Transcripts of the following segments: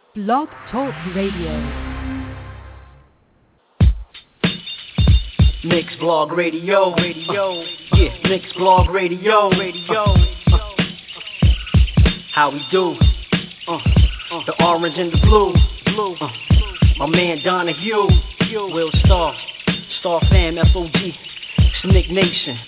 Blog Talk Radio. Knicks Blog Radio. Yeah, Knicks Blog Radio. How we do? The orange and the blue. My man Donahue. Will Star Fam, FOG, Snick Nation.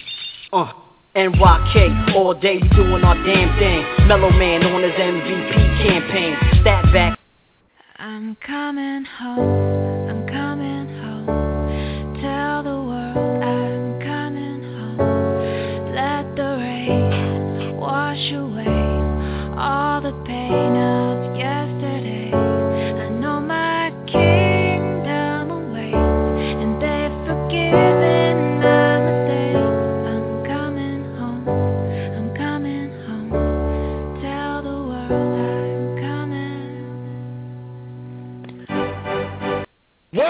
NYK, all day we doing our damn thing. Mellow Man on his MVP campaign. Stat back. I'm coming home, I'm coming home. Tell the world I'm coming home. Let the rain wash away all the pain of yesterday. I know my kingdom awaits, and they've forgiven my mistakes. I'm coming home, I'm coming home. Tell the world I'm coming. What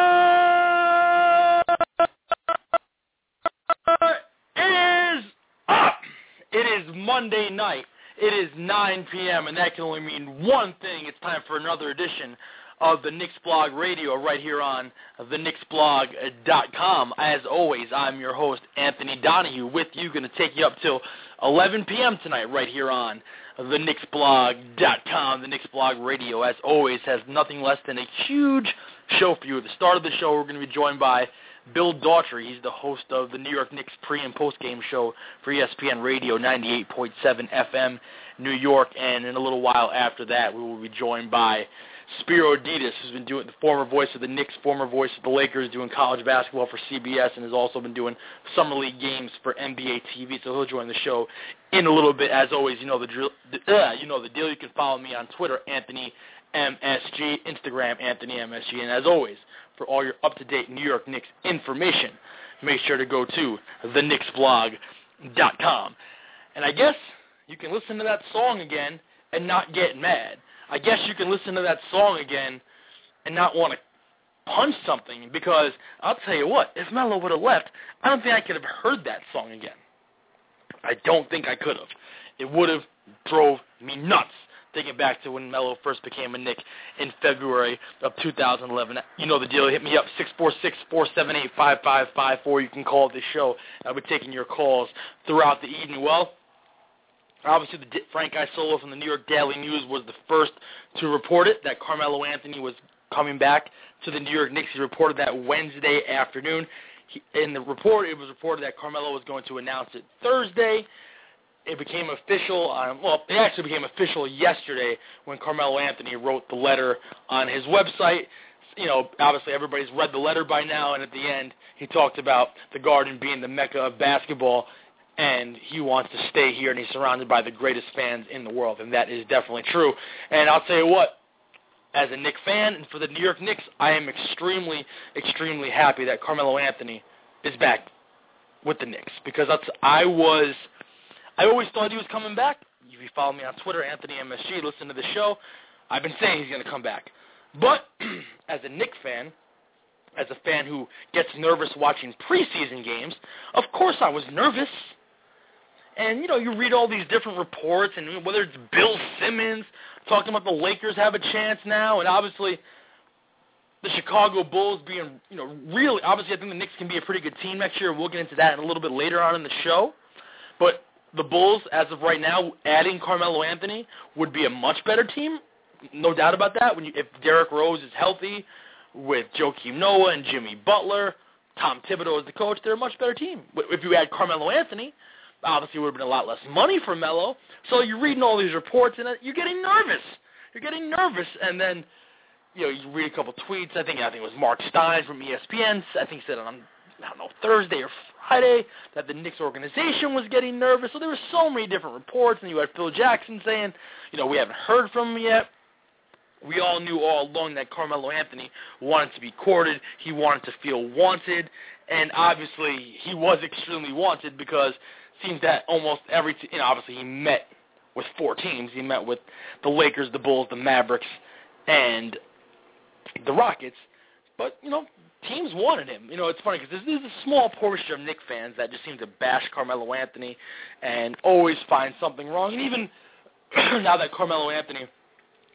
is up? It is Monday night. It is 9 p.m., and that can only mean one thing. It's time for another edition of the Knicks Blog Radio right here on theknicksblog.com. As always, I'm your host, Anthony Donahue, with you, going to take you up till 11 p.m. tonight right here on theknicksblog.com. The Knicks Blog Radio, as always, has nothing less than a huge show for you. At the start of the show, we're going to be joined by Bill Daughtry. He's the host of the New York Knicks pre- and post-game show for ESPN Radio 98.7 FM New York. And in a little while after that, we will be joined by Spiro Dedes, who's been doing the former voice of the Knicks, former voice of the Lakers, doing college basketball for CBS, and has also been doing summer league games for NBA TV. So he'll join the show in a little bit. As always, you know the deal. You can follow me on Twitter, Anthony MSG, Instagram, Anthony MSG, and as always, for all your up-to-date New York Knicks information, make sure to go to theknicksblog.com. And I guess you can listen to that song again and not get mad. I guess you can listen to that song again and not want to punch something, because I'll tell you what, if Melo would have left, I don't think I could have heard that song again. I don't think I could have. It would have drove me nuts, thinking back to when Melo first became a Knick in February of 2011. You know the deal. Hit me up, 646-478-5554. You can call this show. I'll be taking your calls throughout the evening. Well, obviously, Frank Isola from the New York Daily News was the first to report it, that Carmelo Anthony was coming back to the New York Knicks. He reported that Wednesday afternoon. In the report, it was reported that Carmelo was going to announce it Thursday. It became official it actually became official yesterday when Carmelo Anthony wrote the letter on his website. You know, obviously everybody's read the letter by now, and at the end he talked about the Garden being the mecca of basketball, and he wants to stay here, and he's surrounded by the greatest fans in the world, and that is definitely true. And I'll tell you what, as a Knicks fan and for the New York Knicks, I am extremely, extremely happy that Carmelo Anthony is back with the Knicks, because I always thought he was coming back. If you follow me on Twitter, Anthony MSG, listen to the show, I've been saying he's going to come back. But as a Knicks fan, as a fan who gets nervous watching preseason games, of course I was nervous. And, you know, you read all these different reports, and whether it's Bill Simmons talking about the Lakers have a chance now, and obviously the Chicago Bulls being, you know, really, obviously I think the Knicks can be a pretty good team next year. We'll get into that a little bit later on in the show. But the Bulls, as of right now, adding Carmelo Anthony would be a much better team, no doubt about that. If Derrick Rose is healthy, with Joakim Noah and Jimmy Butler, Tom Thibodeau as the coach, they're a much better team. If you add Carmelo Anthony, obviously it would have been a lot less money for Melo. So you're reading all these reports, and you're getting nervous. And then, you know, you read a couple tweets. I think it was Mark Stein from ESPN. I think he said on, Thursday or Friday that the Knicks organization was getting nervous. So there were so many different reports, and you had Phil Jackson saying, you know, we haven't heard from him yet. We all knew all along that Carmelo Anthony wanted to be courted. He wanted to feel wanted, and obviously he was extremely wanted, because it seems that almost every obviously he met with four teams. He met with the Lakers, the Bulls, the Mavericks, and the Rockets. But, you know, teams wanted him. You know, it's funny because there's a small portion of Knicks fans that just seem to bash Carmelo Anthony and always find something wrong. And even now that Carmelo Anthony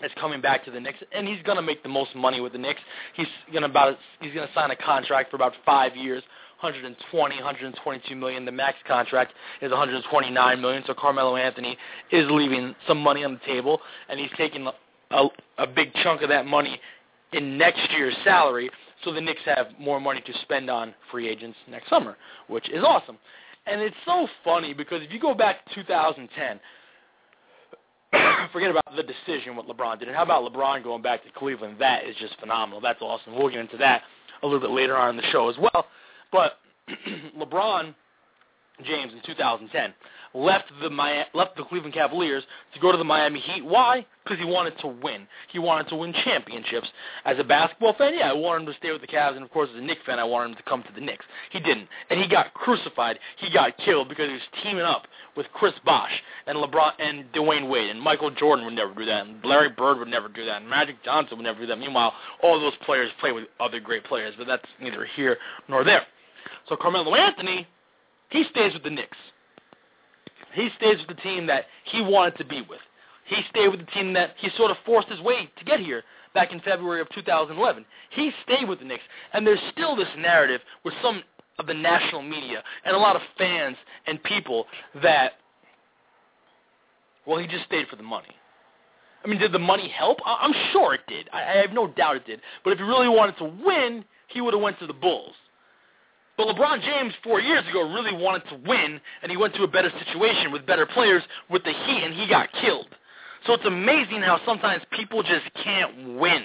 is coming back to the Knicks, and he's going to make the most money with the Knicks. He's going to sign a contract for about 5 years, $122 million. The max contract is $129 million. So Carmelo Anthony is leaving some money on the table, and he's taking a big chunk of that money in next year's salary. So the Knicks have more money to spend on free agents next summer, which is awesome. And it's so funny because if you go back to 2010. Forget about the decision, what LeBron did. And how about LeBron going back to Cleveland? That is just phenomenal. That's awesome. We'll get into that a little bit later on in the show as well. But LeBron James in 2010 left the Cleveland Cavaliers to go to the Miami Heat. Why? Because he wanted to win. He wanted to win championships. As a basketball fan, yeah, I wanted him to stay with the Cavs, and of course, as a Knicks fan, I wanted him to come to the Knicks. He didn't, and he got crucified. He got killed because he was teaming up with Chris Bosh and LeBron and Dwayne Wade, and Michael Jordan would never do that, and Larry Bird would never do that, and Magic Johnson would never do that. Meanwhile, all those players play with other great players, but that's neither here nor there. So Carmelo Anthony, he stays with the Knicks. He stays with the team that he wanted to be with. He stayed with the team that he sort of forced his way to get here back in February of 2011. He stayed with the Knicks, and there's still this narrative with some of the national media and a lot of fans and people that, well, he just stayed for the money. I mean, did the money help? I'm sure it did. I have no doubt it did. But if he really wanted to win, he would have went to the Bulls. But LeBron James 4 years ago really wanted to win, and he went to a better situation with better players with the Heat, and he got killed. So it's amazing how sometimes people just can't win.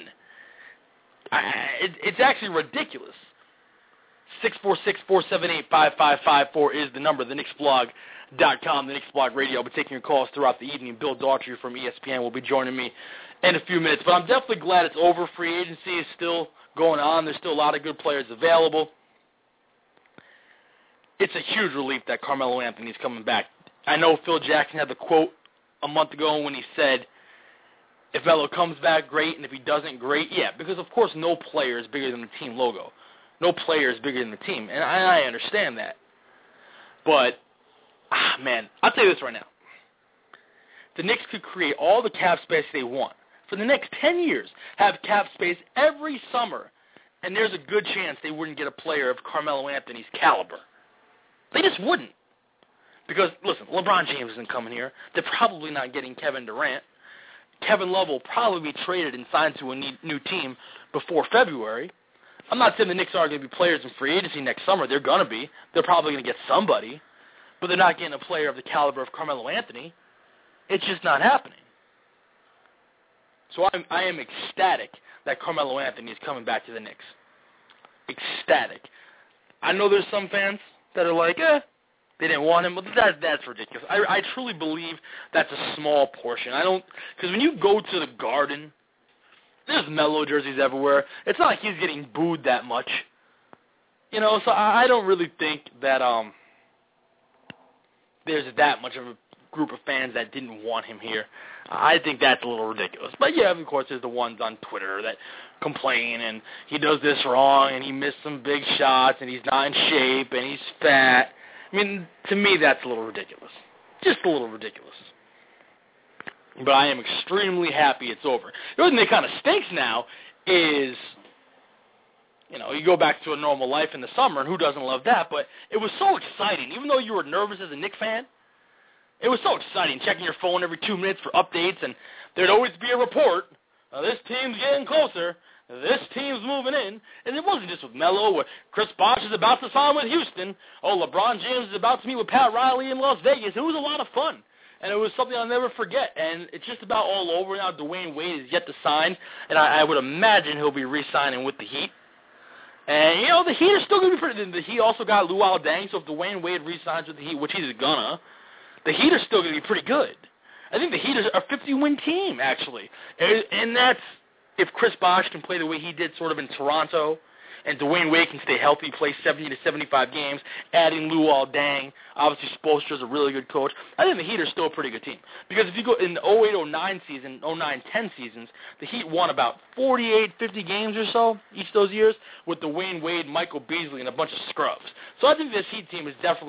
It's actually ridiculous. 646-478-5554 is the number. TheKnicksBlog.com, the Knicks Blog Radio. I'll be taking your calls throughout the evening. Bill Daughtry from ESPN will be joining me in a few minutes. But I'm definitely glad it's over. Free agency is still going on. There's still a lot of good players available. It's a huge relief that Carmelo Anthony's coming back. I know Phil Jackson had the quote a month ago when he said, if Melo comes back, great, and if he doesn't, great. Yeah, because, of course, no player is bigger than the team logo. No player is bigger than the team, and I understand that. But, man, I'll tell you this right now. The Knicks could create all the cap space they want. For the next 10 years, have cap space every summer, and there's a good chance they wouldn't get a player of Carmelo Anthony's caliber. They just wouldn't. Because, listen, LeBron James isn't coming here. They're probably not getting Kevin Durant. Kevin Love will probably be traded and signed to a new team before February. I'm not saying the Knicks aren't going to be players in free agency next summer. They're going to be. They're probably going to get somebody. But they're not getting a player of the caliber of Carmelo Anthony. It's just not happening. So I am ecstatic that Carmelo Anthony is coming back to the Knicks. Ecstatic. I know there's some fans that are like, they didn't want him. But that's ridiculous. I truly believe that's a small portion. Because when you go to the Garden, there's Melo jerseys everywhere. It's not like he's getting booed that much. You know, so I don't really think that there's that much of a group of fans that didn't want him here. I think that's a little ridiculous. But, yeah, of course, there's the ones on Twitter that complain, and he does this wrong, and he missed some big shots, and he's not in shape, and he's fat. I mean, to me, that's a little ridiculous. Just a little ridiculous. But I am extremely happy it's over. The only thing that kind of stinks now is, you know, you go back to a normal life in the summer, and who doesn't love that? But it was so exciting. Even though you were nervous as a Knicks fan, it was so exciting, checking your phone every 2 minutes for updates, and there'd always be a report. This team's getting closer. This team's moving in. And it wasn't just with Melo, where Chris Bosh is about to sign with Houston. Oh, LeBron James is about to meet with Pat Riley in Las Vegas. It was a lot of fun. And it was something I'll never forget. And it's just about all over now. Dwayne Wade is yet to sign, and I would imagine he'll be re-signing with the Heat. And, you know, the Heat are still going to be pretty. The Heat also got Luol Deng, so if Dwayne Wade re-signs with the Heat, which he's gonna, the Heat are still going to be pretty good. I think the Heat are a 50-win team, actually. And that's if Chris Bosh can play the way he did sort of in Toronto, and Dwayne Wade can stay healthy, play 70 to 75 games, adding Luol Deng. Obviously, Spoelstra's a really good coach. I think the Heat are still a pretty good team. Because if you go in the 08-09 season, 09-10 seasons, the Heat won about 48, 50 games or so each of those years with Dwayne Wade, Michael Beasley, and a bunch of scrubs. So I think this Heat team is definitely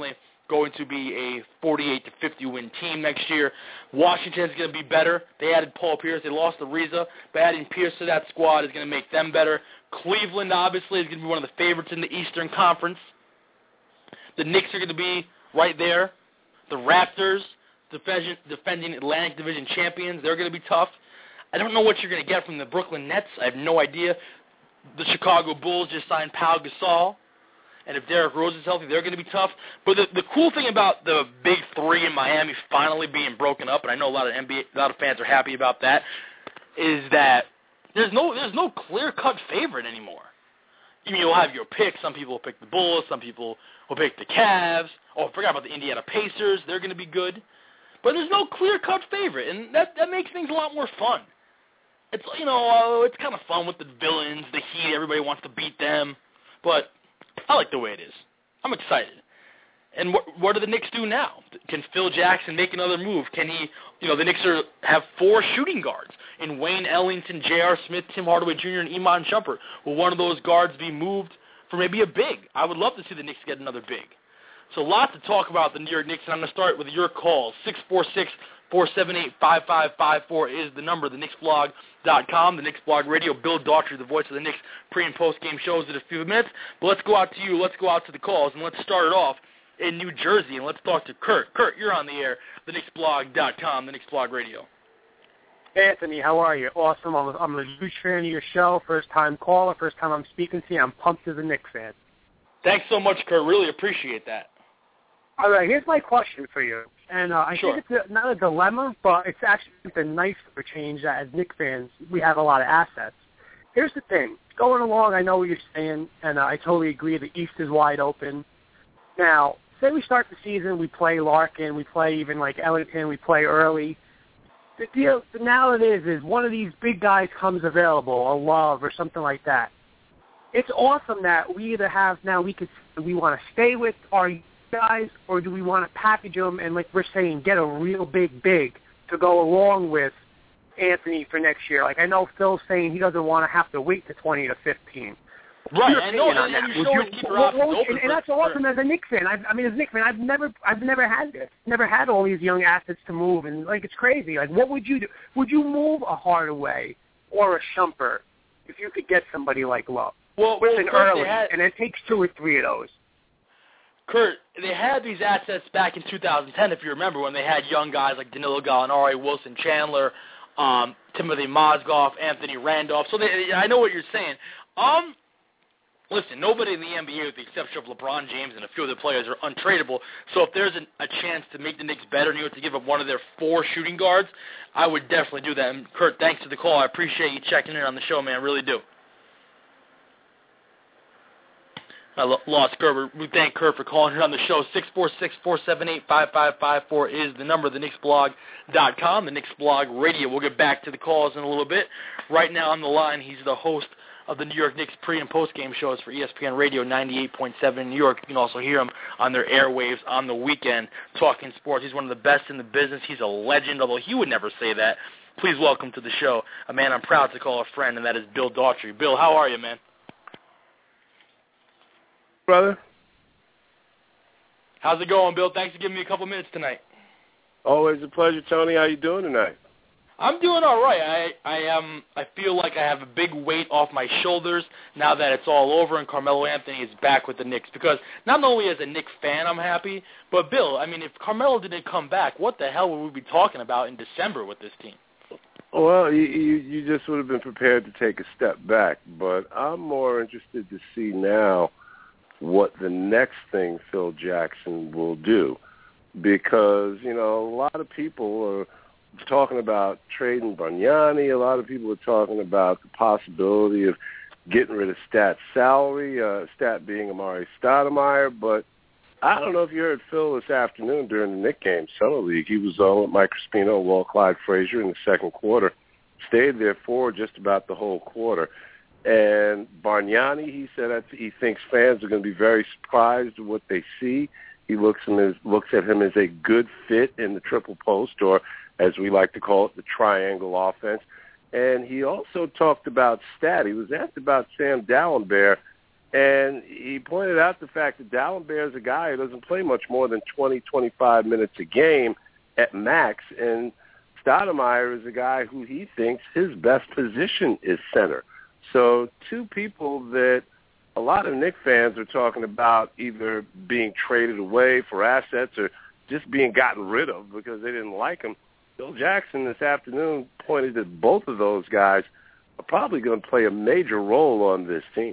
going to be a 48-50 win team next year. Washington's going to be better. They added Paul Pierce. They lost Ariza, but adding Pierce to that squad is going to make them better. Cleveland, obviously, is going to be one of the favorites in the Eastern Conference. The Knicks are going to be right there. The Raptors, defending Atlantic Division champions, they're going to be tough. I don't know what you're going to get from the Brooklyn Nets. I have no idea. The Chicago Bulls just signed Pau Gasol. And if Derrick Rose is healthy, they're going to be tough. But the cool thing about the Big Three in Miami finally being broken up, and I know a lot of fans are happy about that, is that there's no clear-cut favorite anymore. I mean, you'll have your pick. Some people will pick the Bulls. Some people will pick the Cavs. Oh, I forgot about the Indiana Pacers. They're going to be good. But there's no clear-cut favorite, and that makes things a lot more fun. It's, it's kind of fun with the villains, the Heat. Everybody wants to beat them. But I like the way it is. I'm excited. And what do the Knicks do now? Can Phil Jackson make another move? Can he, the Knicks have 4 shooting guards in Wayne Ellington, J.R. Smith, Tim Hardaway Jr., and Iman Shumpert. Will one of those guards be moved for maybe a big? I would love to see the Knicks get another big. So a lot to talk about the New York Knicks, and I'm going to start with your calls. 646-478-5554 is the number. The KnicksBlog.com, the Knicks Blog Radio. Bill Daughtry, the voice of the Knicks pre- and post-game shows in a few minutes. But let's go out to you. Let's go out to the calls, and let's start it off in New Jersey, and let's talk to Kurt. Kurt, you're on the air. The KnicksBlog.com, the Knicks Blog Radio. Anthony, how are you? Awesome. I'm a huge fan of your show. First-time caller, first time I'm speaking to you. I'm pumped as a Knicks fan. Thanks so much, Kurt. Really appreciate that. All right, here's my question for you. And I think it's not a dilemma, but it's actually a nice for change that as Knicks fans, we have a lot of assets. Here's the thing. Going along, I know what you're saying, and I totally agree. The East is wide open. Now, say we start the season, we play Larkin, we play even like Ellington, we play early. The deal now it is one of these big guys comes available, a Love or something like that. It's awesome that we either have now we want to stay with our guys, or do we want to package them and, like we're saying, get a real big to go along with Anthony for next year? Like I know Phil's saying he doesn't want to have to wait to 20 to 15. Right, I know, and that's awesome as a Knicks fan. As a Knicks fan, I've never had this. Never had all these young assets to move, and like it's crazy. Like, what would you do? Would you move a Hardaway or a Shumpert if you could get somebody like Love? Well, early, and it takes 2 or 3 of those. Kurt, they had these assets back in 2010, if you remember, when they had young guys like Danilo Gallinari, Wilson Chandler, Timothy Mozgov, Anthony Randolph. So I know what you're saying. Listen, nobody in the NBA, with the exception of LeBron James and a few other players, are untradeable. So if there's a chance to make the Knicks better and you have to give up one of their 4 shooting guards, I would definitely do that. And Kurt, thanks for the call. I appreciate you checking in on the show, man. I really do. I lost Kurt. We thank Kurt for calling in on the show. 646-478-5554 is the number. The KnicksBlog.com, the Knicks Blog Radio. We'll get back to the calls in a little bit. Right now on the line, he's the host of the New York Knicks pre- and post-game shows for ESPN Radio 98.7 in New York. You can also hear him on their airwaves on the weekend talking sports. He's one of the best in the business. He's a legend, although he would never say that. Please welcome to the show a man I'm proud to call a friend, and that is Bill Daughtry. Bill, how are you, man? Brother. How's it going, Bill? Thanks for giving me a couple minutes tonight. Always a pleasure, Tony. How you doing tonight? I'm doing all right. I feel like I have a big weight off my shoulders now that it's all over and Carmelo Anthony is back with the Knicks. Because not only as a Knicks fan I'm happy, but Bill, if Carmelo didn't come back, what the hell would we be talking about in December with this team? Well, you just would have been prepared to take a step back. But I'm more interested to see now what the next thing Phil Jackson will do. Because, a lot of people are talking about trading Bargnani. A lot of people are talking about the possibility of getting rid of Stat's salary, Stat being Amari Stoudemire. But I don't know if you heard Phil this afternoon during the Knicks game, Summer League. He was on with Mike Crispino and Walt Clyde Frazier in the second quarter. Stayed there for just about the whole quarter. And Bargnani, he said that he thinks fans are going to be very surprised at what they see. He looks at him as a good fit in the triple post, or as we like to call it, the triangle offense. And he also talked about Stat. He was asked about Sam Dalembert And he pointed out the fact that D'Alembert is a guy who doesn't play much more than 20, 25 minutes a game at max, and Stoudemire is a guy who he thinks his best position is center. So two people that a lot of Knicks fans are talking about either being traded away for assets or just being gotten rid of because they didn't like him. Phil Jackson this afternoon pointed that both of those guys are probably going to play a major role on this team.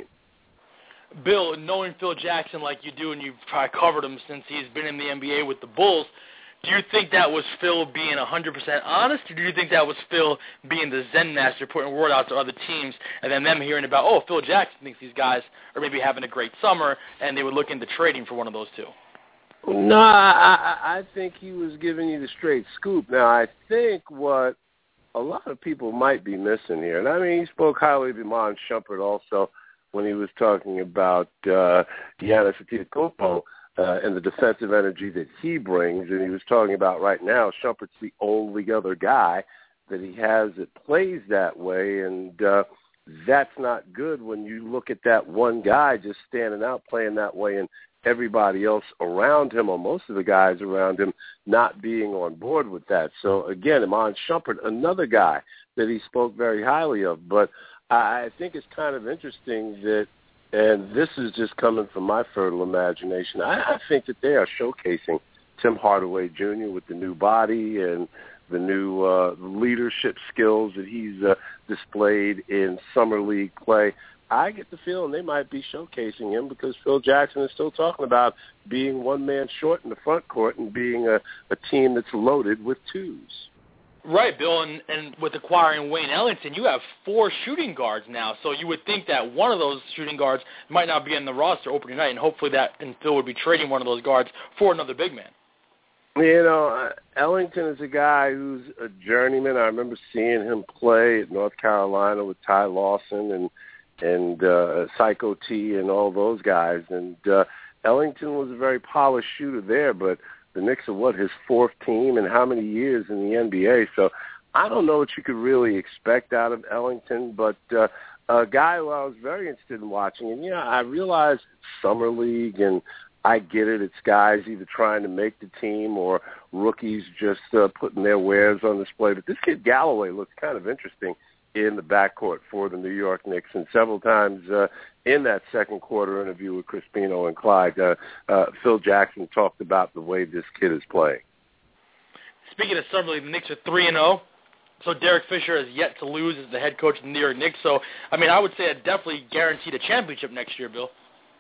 Bill, knowing Phil Jackson like you do, and you've probably covered him since he's been in the NBA with the Bulls, do you think that was Phil being 100% honest, or do you think that was Phil being the Zen master, putting word out to other teams, and then them hearing about, oh, Phil Jackson thinks these guys are maybe having a great summer, and they would look into trading for one of those two? No, I think he was giving you the straight scoop. Now, I think what a lot of people might be missing here, and I mean, he spoke highly of Iman Shumpert also when he was talking about Giannis Antetokounmpo and the defensive energy that he brings, and he was talking about right now Shumpert's the only other guy that he has that plays that way, and that's not good when you look at that one guy just standing out playing that way and everybody else around him, or most of the guys around him, not being on board with that. So, again, Iman Shumpert, another guy that he spoke very highly of. But I think it's kind of interesting that, and this is just coming from my fertile imagination, I think that they are showcasing Tim Hardaway Jr. with the new body and the new leadership skills that he's displayed in summer league play. I get the feeling they might be showcasing him because Phil Jackson is still talking about being one man short in the front court and being a team that's loaded with twos. Right, Bill, and with acquiring Wayne Ellington, you have 4 shooting guards now, so you would think that one of those shooting guards might not be in the roster opening night, and hopefully Phil would be trading one of those guards for another big man. You know, Ellington is a guy who's a journeyman. I remember seeing him play at North Carolina with Ty Lawson and Psycho T and all those guys. And Ellington was a very polished shooter there, but the Knicks are, his 4th team and how many years in the NBA. So I don't know what you could really expect out of Ellington, but a guy who I was very interested in watching. And, yeah, I realize it's summer league, and I get it. It's guys either trying to make the team or rookies just putting their wares on display. But this kid Galloway looks kind of interesting in the backcourt for the New York Knicks, and several times in that second quarter interview with Crispino and Clyde, Phil Jackson talked about the way this kid is playing. Speaking of summer league, the Knicks are 3-0, so Derek Fisher has yet to lose as the head coach of the New York Knicks. So, I mean, I would say it definitely guaranteed a championship next year, Bill.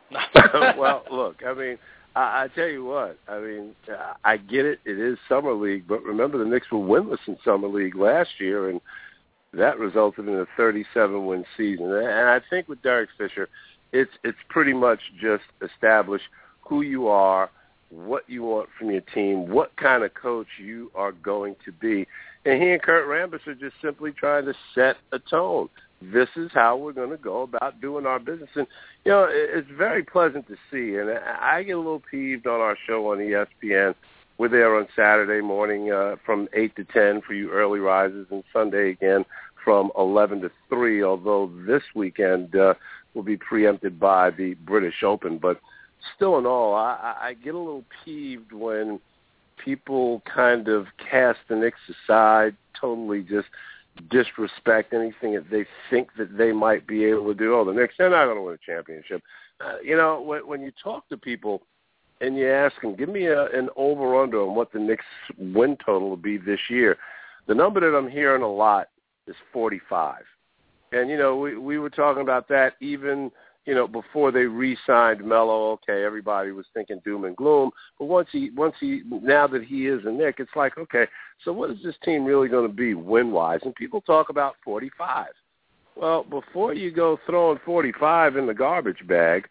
Well, look, I mean, I tell you what, I mean, I get it. It is summer league, but remember the Knicks were winless in summer league last year, and that resulted in a 37-win season. And I think with Derek Fisher, it's pretty much just establish who you are, what you want from your team, what kind of coach you are going to be. And he and Kurt Rambis are just simply trying to set a tone. This is how we're going to go about doing our business. And, you know, it's very pleasant to see. And I get a little peeved on our show on ESPN. We're there on Saturday morning from 8 to 10 for you early risers, and Sunday again from 11 to 3, although this weekend will be preempted by the British Open. But still in all, I get a little peeved when people kind of cast the Knicks aside, totally just disrespect anything that they think that they might be able to do. Oh, the Knicks, they're not going to win a championship. You know, when you talk to people and you ask them, give me an over-under on what the Knicks win total will be this year, the number that I'm hearing a lot is 45. And, you know, we were talking about that even, you know, before they re-signed Melo. Okay, everybody was thinking doom and gloom. But once he, now that he is a Knick, it's like, okay, so what is this team really going to be win-wise? And people talk about 45. Well, before you go throwing 45 in the garbage bag,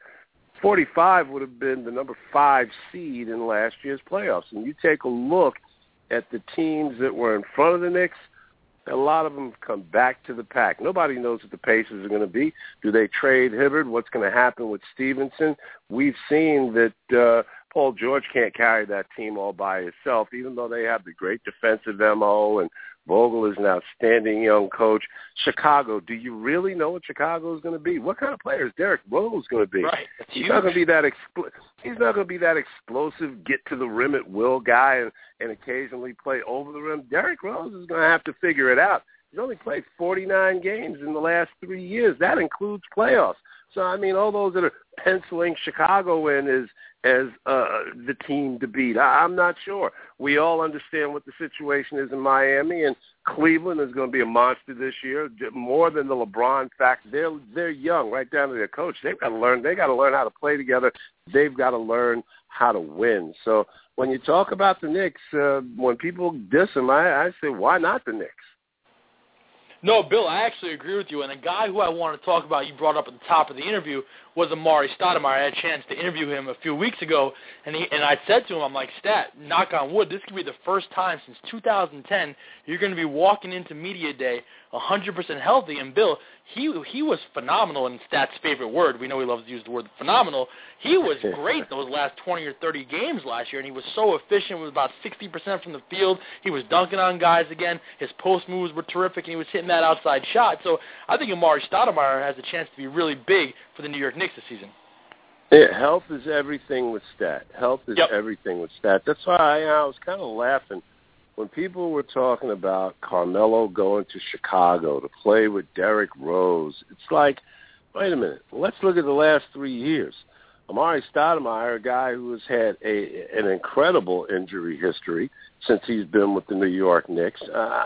45 would have been the number 5 seed in last year's playoffs. And you take a look at the teams that were in front of the Knicks, a lot of them come back to the pack. Nobody knows what the Pacers are going to be. Do they trade Hibbert? What's going to happen with Stevenson? We've seen that Paul George can't carry that team all by himself, even though they have the great defensive MO and Vogel is an outstanding young coach. Chicago, do you really know what Chicago is going to be? What kind of player is Derrick Rose going to be? Right. He's not going to be that he's not going to be that explosive, get to the rim at will guy and occasionally play over the rim. Derrick Rose is going to have to figure it out. He's only played 49 games in the last 3 years. That includes playoffs. So, I mean, all those that are penciling Chicago in as the team to beat, I'm not sure. We all understand what the situation is in Miami, and Cleveland is going to be a monster this year, more than the LeBron fact. They're young, right down to their coach. They've got to learn. They got to learn how to play together. They've got to learn how to win. So when you talk about the Knicks, when people diss them, I say, why not the Knicks? No, Bill, I actually agree with you. And the guy who I want to talk about, you brought up at the top of the interview, was Amar'e Stoudemire. I had a chance to interview him a few weeks ago, and I said to him, I'm like, Stat, knock on wood, this could be the first time since 2010 you're going to be walking into media day 100% healthy. And Bill, he was phenomenal in Stat's favorite word. We know he loves to use the word phenomenal. He was great those last 20 or 30 games last year, and he was so efficient with about 60% from the field. He was dunking on guys again. His post moves were terrific, and he was hitting that outside shot. So I think Amar'e Stoudemire has a chance to be really big for the New York Knicks this season. Yeah, health is everything with Stat. Health is everything with Stat. That's why I was kind of laughing when people were talking about Carmelo going to Chicago to play with Derrick Rose. It's like, wait a minute, let's look at the last 3 years. Amar'e Stoudemire, a guy who has had an incredible injury history since he's been with the New York Knicks.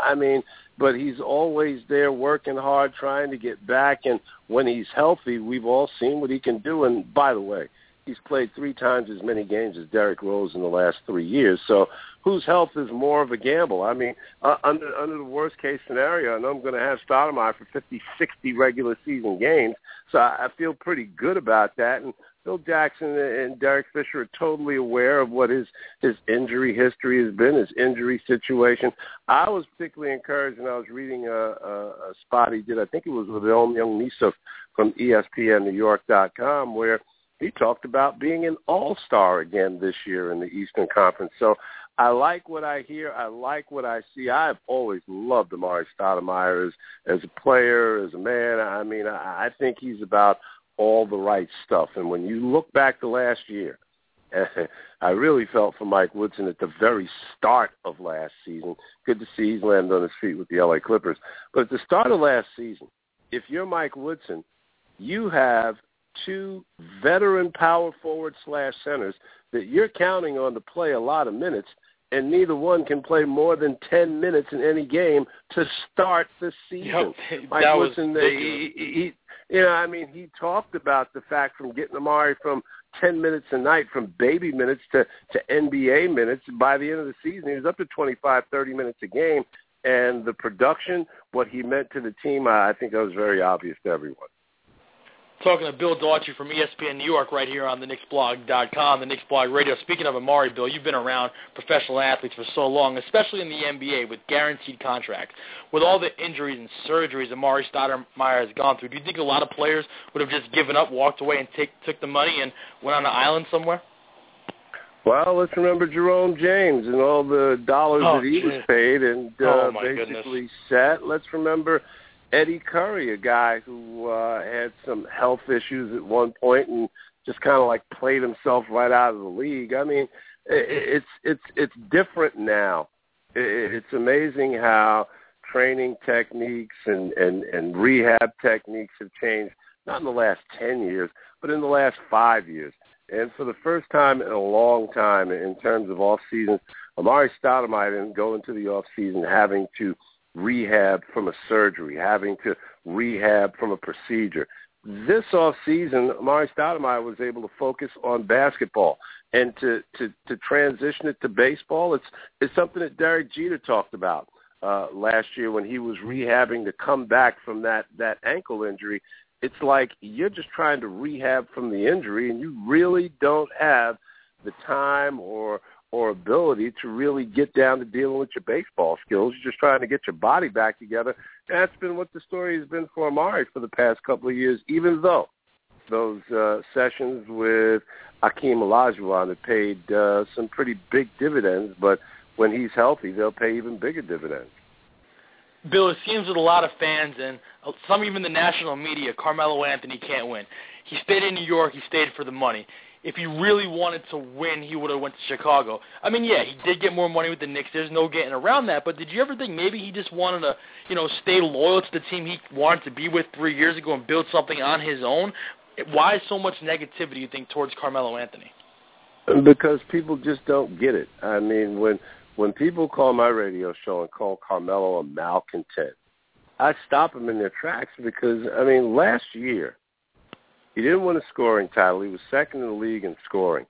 But he's always there working hard, trying to get back. And when he's healthy, we've all seen what he can do. And by the way, he's played 3 times as many games as Derrick Rose in the last 3 years. So whose health is more of a gamble? I mean, under the worst-case scenario, I know I'm going to have Stoudemire for 50, 60 regular season games. So I feel pretty good about that. And Phil Jackson and Derek Fisher are totally aware of what his injury history has been, his injury situation. I was particularly encouraged, and I was reading a spot he did, I think it was with Young Nisuf from ESPNNewYork.com, where he talked about being an all-star again this year in the Eastern Conference. So I like what I hear. I like what I see. I've always loved Amar'e Stoudemire as a player, as a man. I mean, I think he's about all the right stuff. And when you look back to last year, I really felt for Mike Woodson at the very start of last season. Good to see he's landed on his feet with the LA Clippers. But at the start of last season, if you're Mike Woodson, you have 2 veteran power forward / centers that you're counting on to play a lot of minutes, and neither one can play more than 10 minutes in any game to start the season. Mike Woodson, he talked about the fact from getting Amar'e from 10 minutes a night, from baby minutes to NBA minutes. By the end of the season, he was up to 25, 30 minutes a game. And the production, what he meant to the team, I think that was very obvious to everyone. Talking to Bill Daughtry from ESPN New York right here on the KnicksBlog.com, the Knicks Blog Radio. Speaking of Amar'e, Bill, you've been around professional athletes for so long, especially in the NBA with guaranteed contracts. With all the injuries and surgeries Amar'e Stoudemire has gone through, do you think a lot of players would have just given up, walked away, and took the money and went on an island somewhere? Well, let's remember Jerome James and all the dollars that he was paid and basically set. Let's remember Eddie Curry, a guy who had some health issues at one point and just kind of like played himself right out of the league. I mean, it's different now. It's amazing how training techniques and rehab techniques have changed, not in the last 10 years, but in the last 5 years. And for the first time in a long time in terms of off-season, Amar'e Stoudemire didn't go into the off-season having to rehab from a surgery, having to rehab from a procedure. This off-season, Amar'e Stoudemire was able to focus on basketball and to transition it to baseball. It's something that Derek Jeter talked about last year when he was rehabbing to come back from that ankle injury. It's like you're just trying to rehab from the injury, and you really don't have the time or ability to really get down to dealing with your baseball skills. You're just trying to get your body back together. That's been what the story has been for Amar'e for the past couple of years, even though those sessions with Hakeem Olajuwon have paid some pretty big dividends, but when he's healthy, they'll pay even bigger dividends. Bill, it seems with a lot of fans and some even the national media, Carmelo Anthony can't win. He stayed in New York. He stayed for the money. If he really wanted to win, he would have went to Chicago. I mean, yeah, he did get more money with the Knicks. There's no getting around that. But did you ever think maybe he just wanted to, stay loyal to the team he wanted to be with 3 years ago and build something on his own? Why so much negativity, you think, towards Carmelo Anthony? Because people just don't get it. I mean, when people call my radio show and call Carmelo a malcontent, I stop them in their tracks because, I mean, last year, he didn't win a scoring title. He was second in the league in scoring.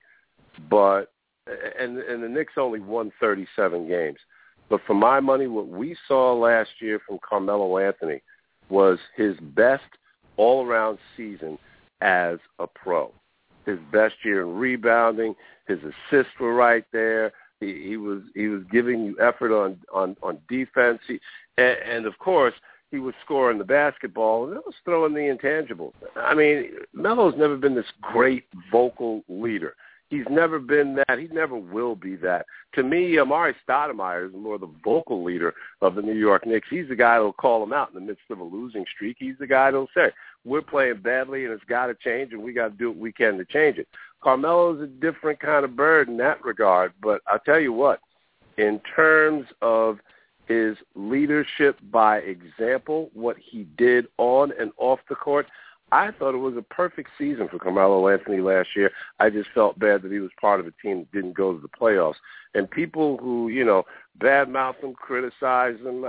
But and the Knicks only won 37 games. But for my money, what we saw last year from Carmelo Anthony was his best all-around season as a pro. His best year in rebounding, his assists were right there. He was giving you effort on defense. And of course, he was scoring the basketball, and it was throwing the intangibles. I mean, Melo's never been this great vocal leader. He's never been that. He never will be that. To me, Amari Stoudemire is more the vocal leader of the New York Knicks. He's the guy who'll call them out in the midst of a losing streak. He's the guy who'll say, we're playing badly and it's got to change and we got to do what we can to change it. Carmelo's a different kind of bird in that regard. But I'll tell you what, in terms of his leadership by example, what he did on and off the court, I thought it was a perfect season for Carmelo Anthony last year. I just felt bad that he was part of a team that didn't go to the playoffs. And people who, badmouth him, criticize him,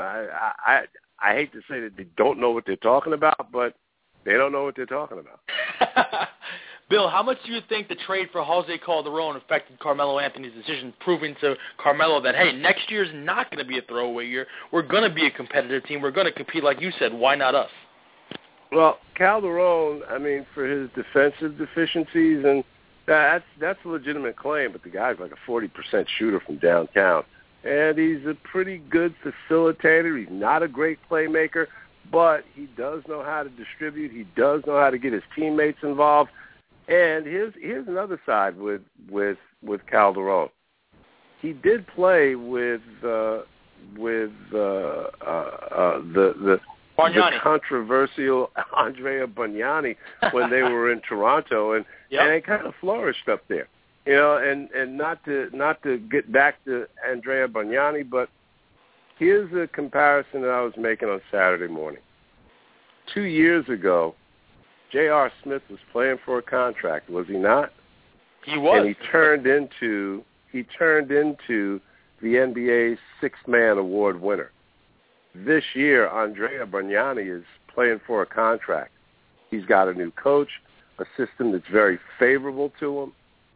I hate to say that they don't know what they're talking about, but they don't know what they're talking about. Bill, how much do you think the trade for Jose Calderon affected Carmelo Anthony's decision, proving to Carmelo that, hey, next year's not going to be a throwaway year. We're going to be a competitive team. We're going to compete like you said. Why not us? Well, Calderon, I mean, for his defensive deficiencies, and that's a legitimate claim, but the guy's like a 40% shooter from downtown. And he's a pretty good facilitator. He's not a great playmaker, but he does know how to distribute. He does know how to get his teammates involved. And here's another side with Calderon. He did play with the controversial Andrea Bargnani when they were in Toronto, and they kind of flourished up there. And not to get back to Andrea Bargnani, but here's a comparison that I was making on Saturday morning. 2 years ago, J.R. Smith was playing for a contract, was he not? He was. And he turned into the NBA's sixth-man award winner. This year, Andrea Bargnani is playing for a contract. He's got a new coach, a system that's very favorable to him,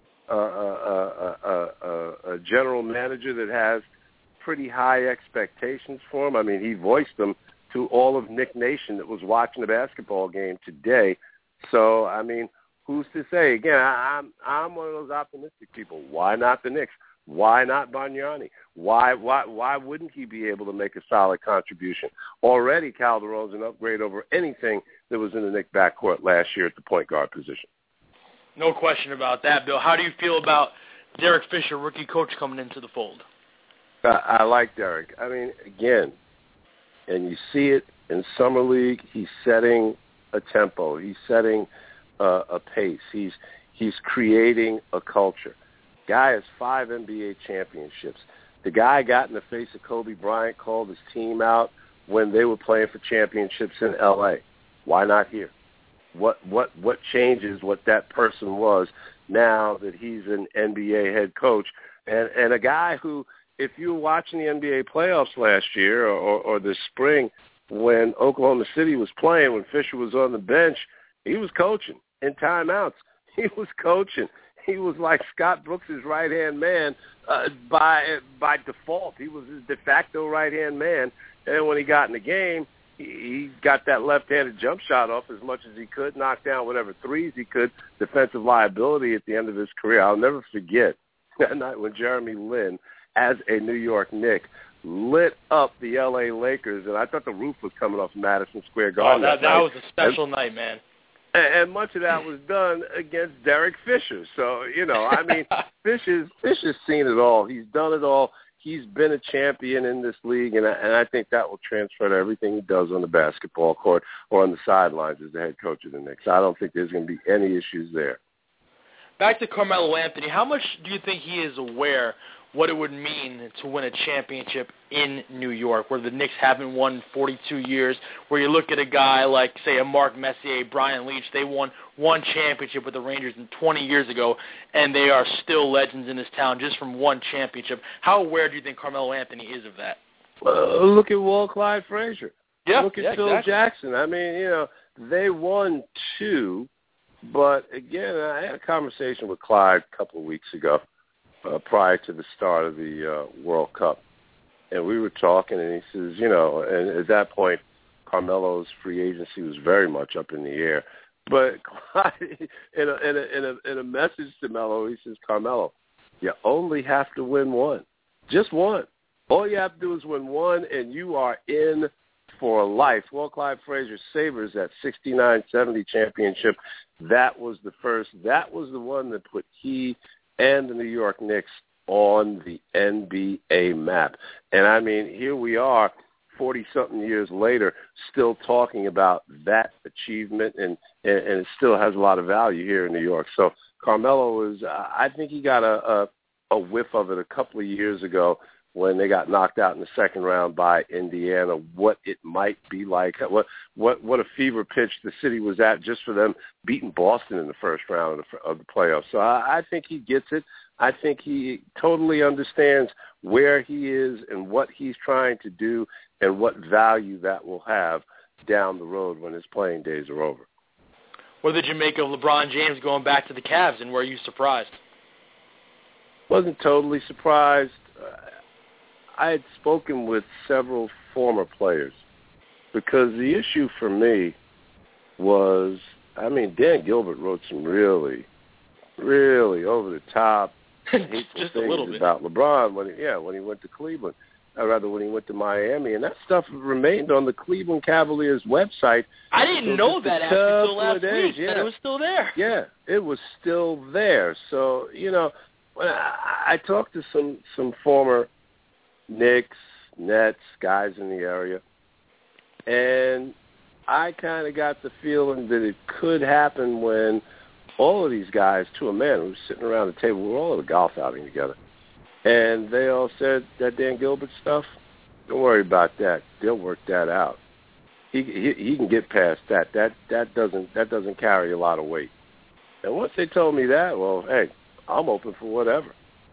a general manager that has pretty high expectations for him. I mean, he voiced them to all of Knick Nation that was watching the basketball game today. So, I mean, who's to say? Again, I'm one of those optimistic people. Why not the Knicks? Why not Bargnani? Why wouldn't he be able to make a solid contribution? Already, Calderon's an upgrade over anything that was in the Knicks backcourt last year at the point guard position. No question about that, Bill. How do you feel about Derek Fisher, rookie coach, coming into the fold? I like Derek. I mean, again, and you see it in Summer League, he's setting a tempo. He's setting a pace. He's creating a culture. Guy has 5 NBA championships. The guy got in the face of Kobe Bryant, called his team out when they were playing for championships in L.A. Why not here? What changes what that person was now that he's an NBA head coach and a guy who, if you were watching the NBA playoffs last year or this spring when Oklahoma City was playing, when Fisher was on the bench, he was coaching in timeouts. He was coaching. He was like Scott Brooks' right-hand man by default. He was his de facto right-hand man. And when he got in the game, he got that left-handed jump shot off as much as he could, knocked down whatever threes he could, defensive liability at the end of his career. I'll never forget that night when Jeremy Lin, as a New York Knick, lit up the L.A. Lakers, and I thought the roof was coming off Madison Square Garden. Oh, that was a special night, man. And much of that was done against Derek Fisher. So, I mean, Fisher's seen it all. He's done it all. he's been a champion in this league, and I think that will transfer to everything he does on the basketball court or on the sidelines as the head coach of the Knicks. I don't think there's going to be any issues there. Back to Carmelo Anthony, how much do you think he is aware what it would mean to win a championship in New York, where the Knicks haven't won 42 years, where you look at a guy like, say, a Mark Messier, Brian Leach, they won one championship with the Rangers 20 years ago, and they are still legends in this town just from one championship. How aware do you think Carmelo Anthony is of that? Look at Walt Clyde Frazier. Yeah, look at Phil Jackson. I mean, they won two, but again, I had a conversation with Clyde a couple of weeks ago. Prior to the start of the World Cup. And we were talking, and he says, and at that point, Carmelo's free agency was very much up in the air. But Clyde, in a message to Melo, he says, Carmelo, you only have to win one. Just one. All you have to do is win one, and you are in for life. Well, Clyde Frazier savors that 69-70 championship. That was the first. That was the one that put he and the New York Knicks on the NBA map. And, I mean, here we are 40-something years later still talking about that achievement, and it still has a lot of value here in New York. So Carmelo I think he got a whiff of it a couple of years ago when they got knocked out in the second round by Indiana, what it might be like, what a fever pitch the city was at just for them beating Boston in the first round of the playoffs. So I think he gets it. I think he totally understands where he is and what he's trying to do and what value that will have down the road when his playing days are over. What did you make of LeBron James going back to the Cavs, and were you surprised? Wasn't totally surprised. I had spoken with several former players because the issue for me was, Dan Gilbert wrote some really, really over-the-top hateful things about LeBron when he went to Cleveland, or rather when he went to Miami, and that stuff remained on the Cleveland Cavaliers website. I didn't know that until last week, that it was still there. Yeah, it was still there. So, when I talked to some former Knicks, Nets, guys in the area, and I kind of got the feeling that it could happen when all of these guys, to a man, who was sitting around the table, we were all at a golf outing together, and they all said that Dan Gilbert stuff, don't worry about that. They'll work that out. He can get past that. That doesn't carry a lot of weight. And once they told me that, well, hey, I'm open for whatever.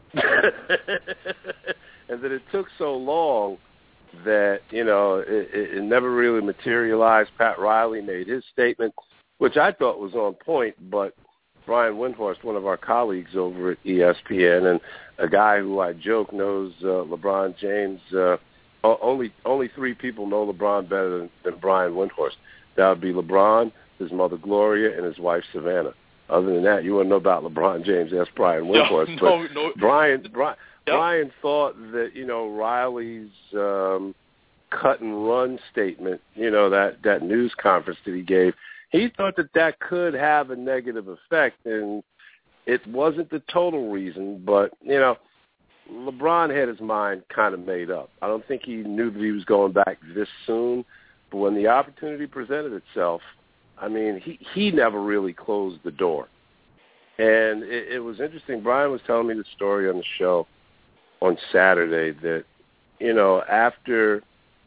And that it took so long that, it never really materialized. Pat Riley made his statement, which I thought was on point, but Brian Windhorst, one of our colleagues over at ESPN, and a guy who I joke knows LeBron James, only three people know LeBron better than Brian Windhorst. That would be LeBron, his mother Gloria, and his wife Savannah. Other than that, you wouldn't know about LeBron James. That's Brian Windhorst. No. Brian thought that, Riley's cut and run statement, that news conference that he gave, he thought that could have a negative effect, and it wasn't the total reason, but, LeBron had his mind kind of made up. I don't think he knew that he was going back this soon, but when the opportunity presented itself, he never really closed the door. And it was interesting. Brian was telling me the story on the show on Saturday that, after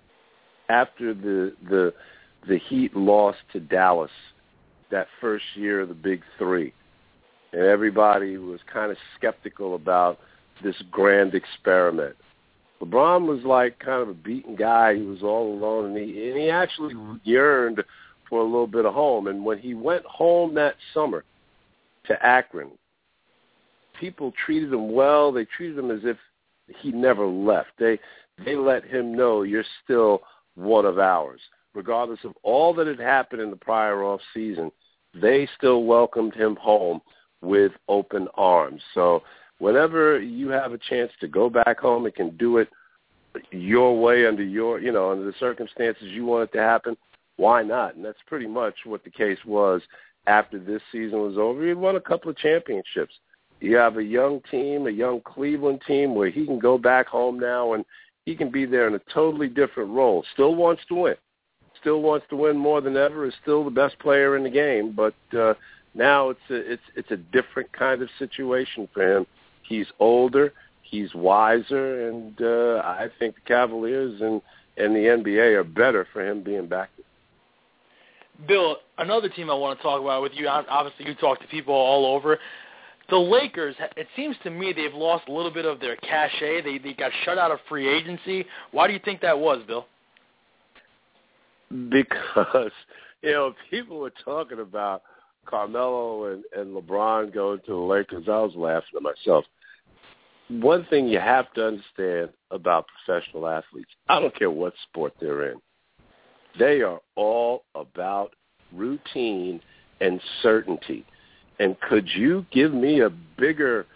the Heat lost to Dallas that first year of the Big Three, and everybody was kind of skeptical about this grand experiment, LeBron was like kind of a beaten guy. He was all alone, and he actually yearned for a little bit of home. And when he went home that summer to Akron, people treated him well. They treated him as if he never left. They let him know, you're still one of ours. Regardless of all that had happened in the prior off season, they still welcomed him home with open arms. So whenever you have a chance to go back home and can do it your way under under the circumstances you want it to happen, why not? And that's pretty much what the case was after this season was over. He won a couple of championships. You have a young team, a young Cleveland team, where he can go back home now and he can be there in a totally different role. Still wants to win. Still wants to win more than ever. Is still the best player in the game. But now it's a different kind of situation for him. He's older. He's wiser. And I think the Cavaliers and the NBA are better for him being back there. Bill, another team I want to talk about with you, obviously you talk to people all over. The Lakers, it seems to me they've lost a little bit of their cachet. They got shut out of free agency. Why do you think that was, Bill? Because, people were talking about Carmelo and LeBron going to the Lakers. I was laughing at myself. One thing you have to understand about professional athletes, I don't care what sport they're in, they are all about routine and certainty. And could you give me a bigger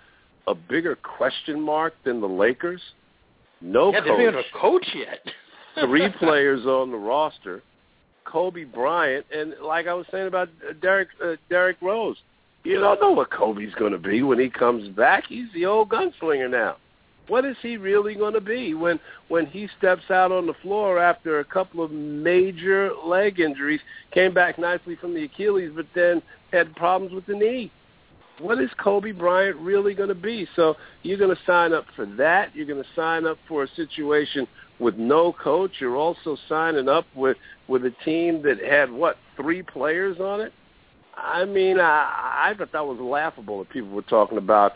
question mark than the Lakers? No coach. They haven't even a coach yet. 3 players on the roster, Kobe Bryant, and like I was saying about Derrick Rose, you don't know what Kobe's going to be when he comes back. He's the old gunslinger now. What is he really going to be when he steps out on the floor after a couple of major leg injuries, came back nicely from the Achilles, but then had problems with the knee? What is Kobe Bryant really going to be? So you're going to sign up for that. You're going to sign up for a situation with no coach. You're also signing up with a team that had, 3 players on it? I mean, I thought that was laughable that people were talking about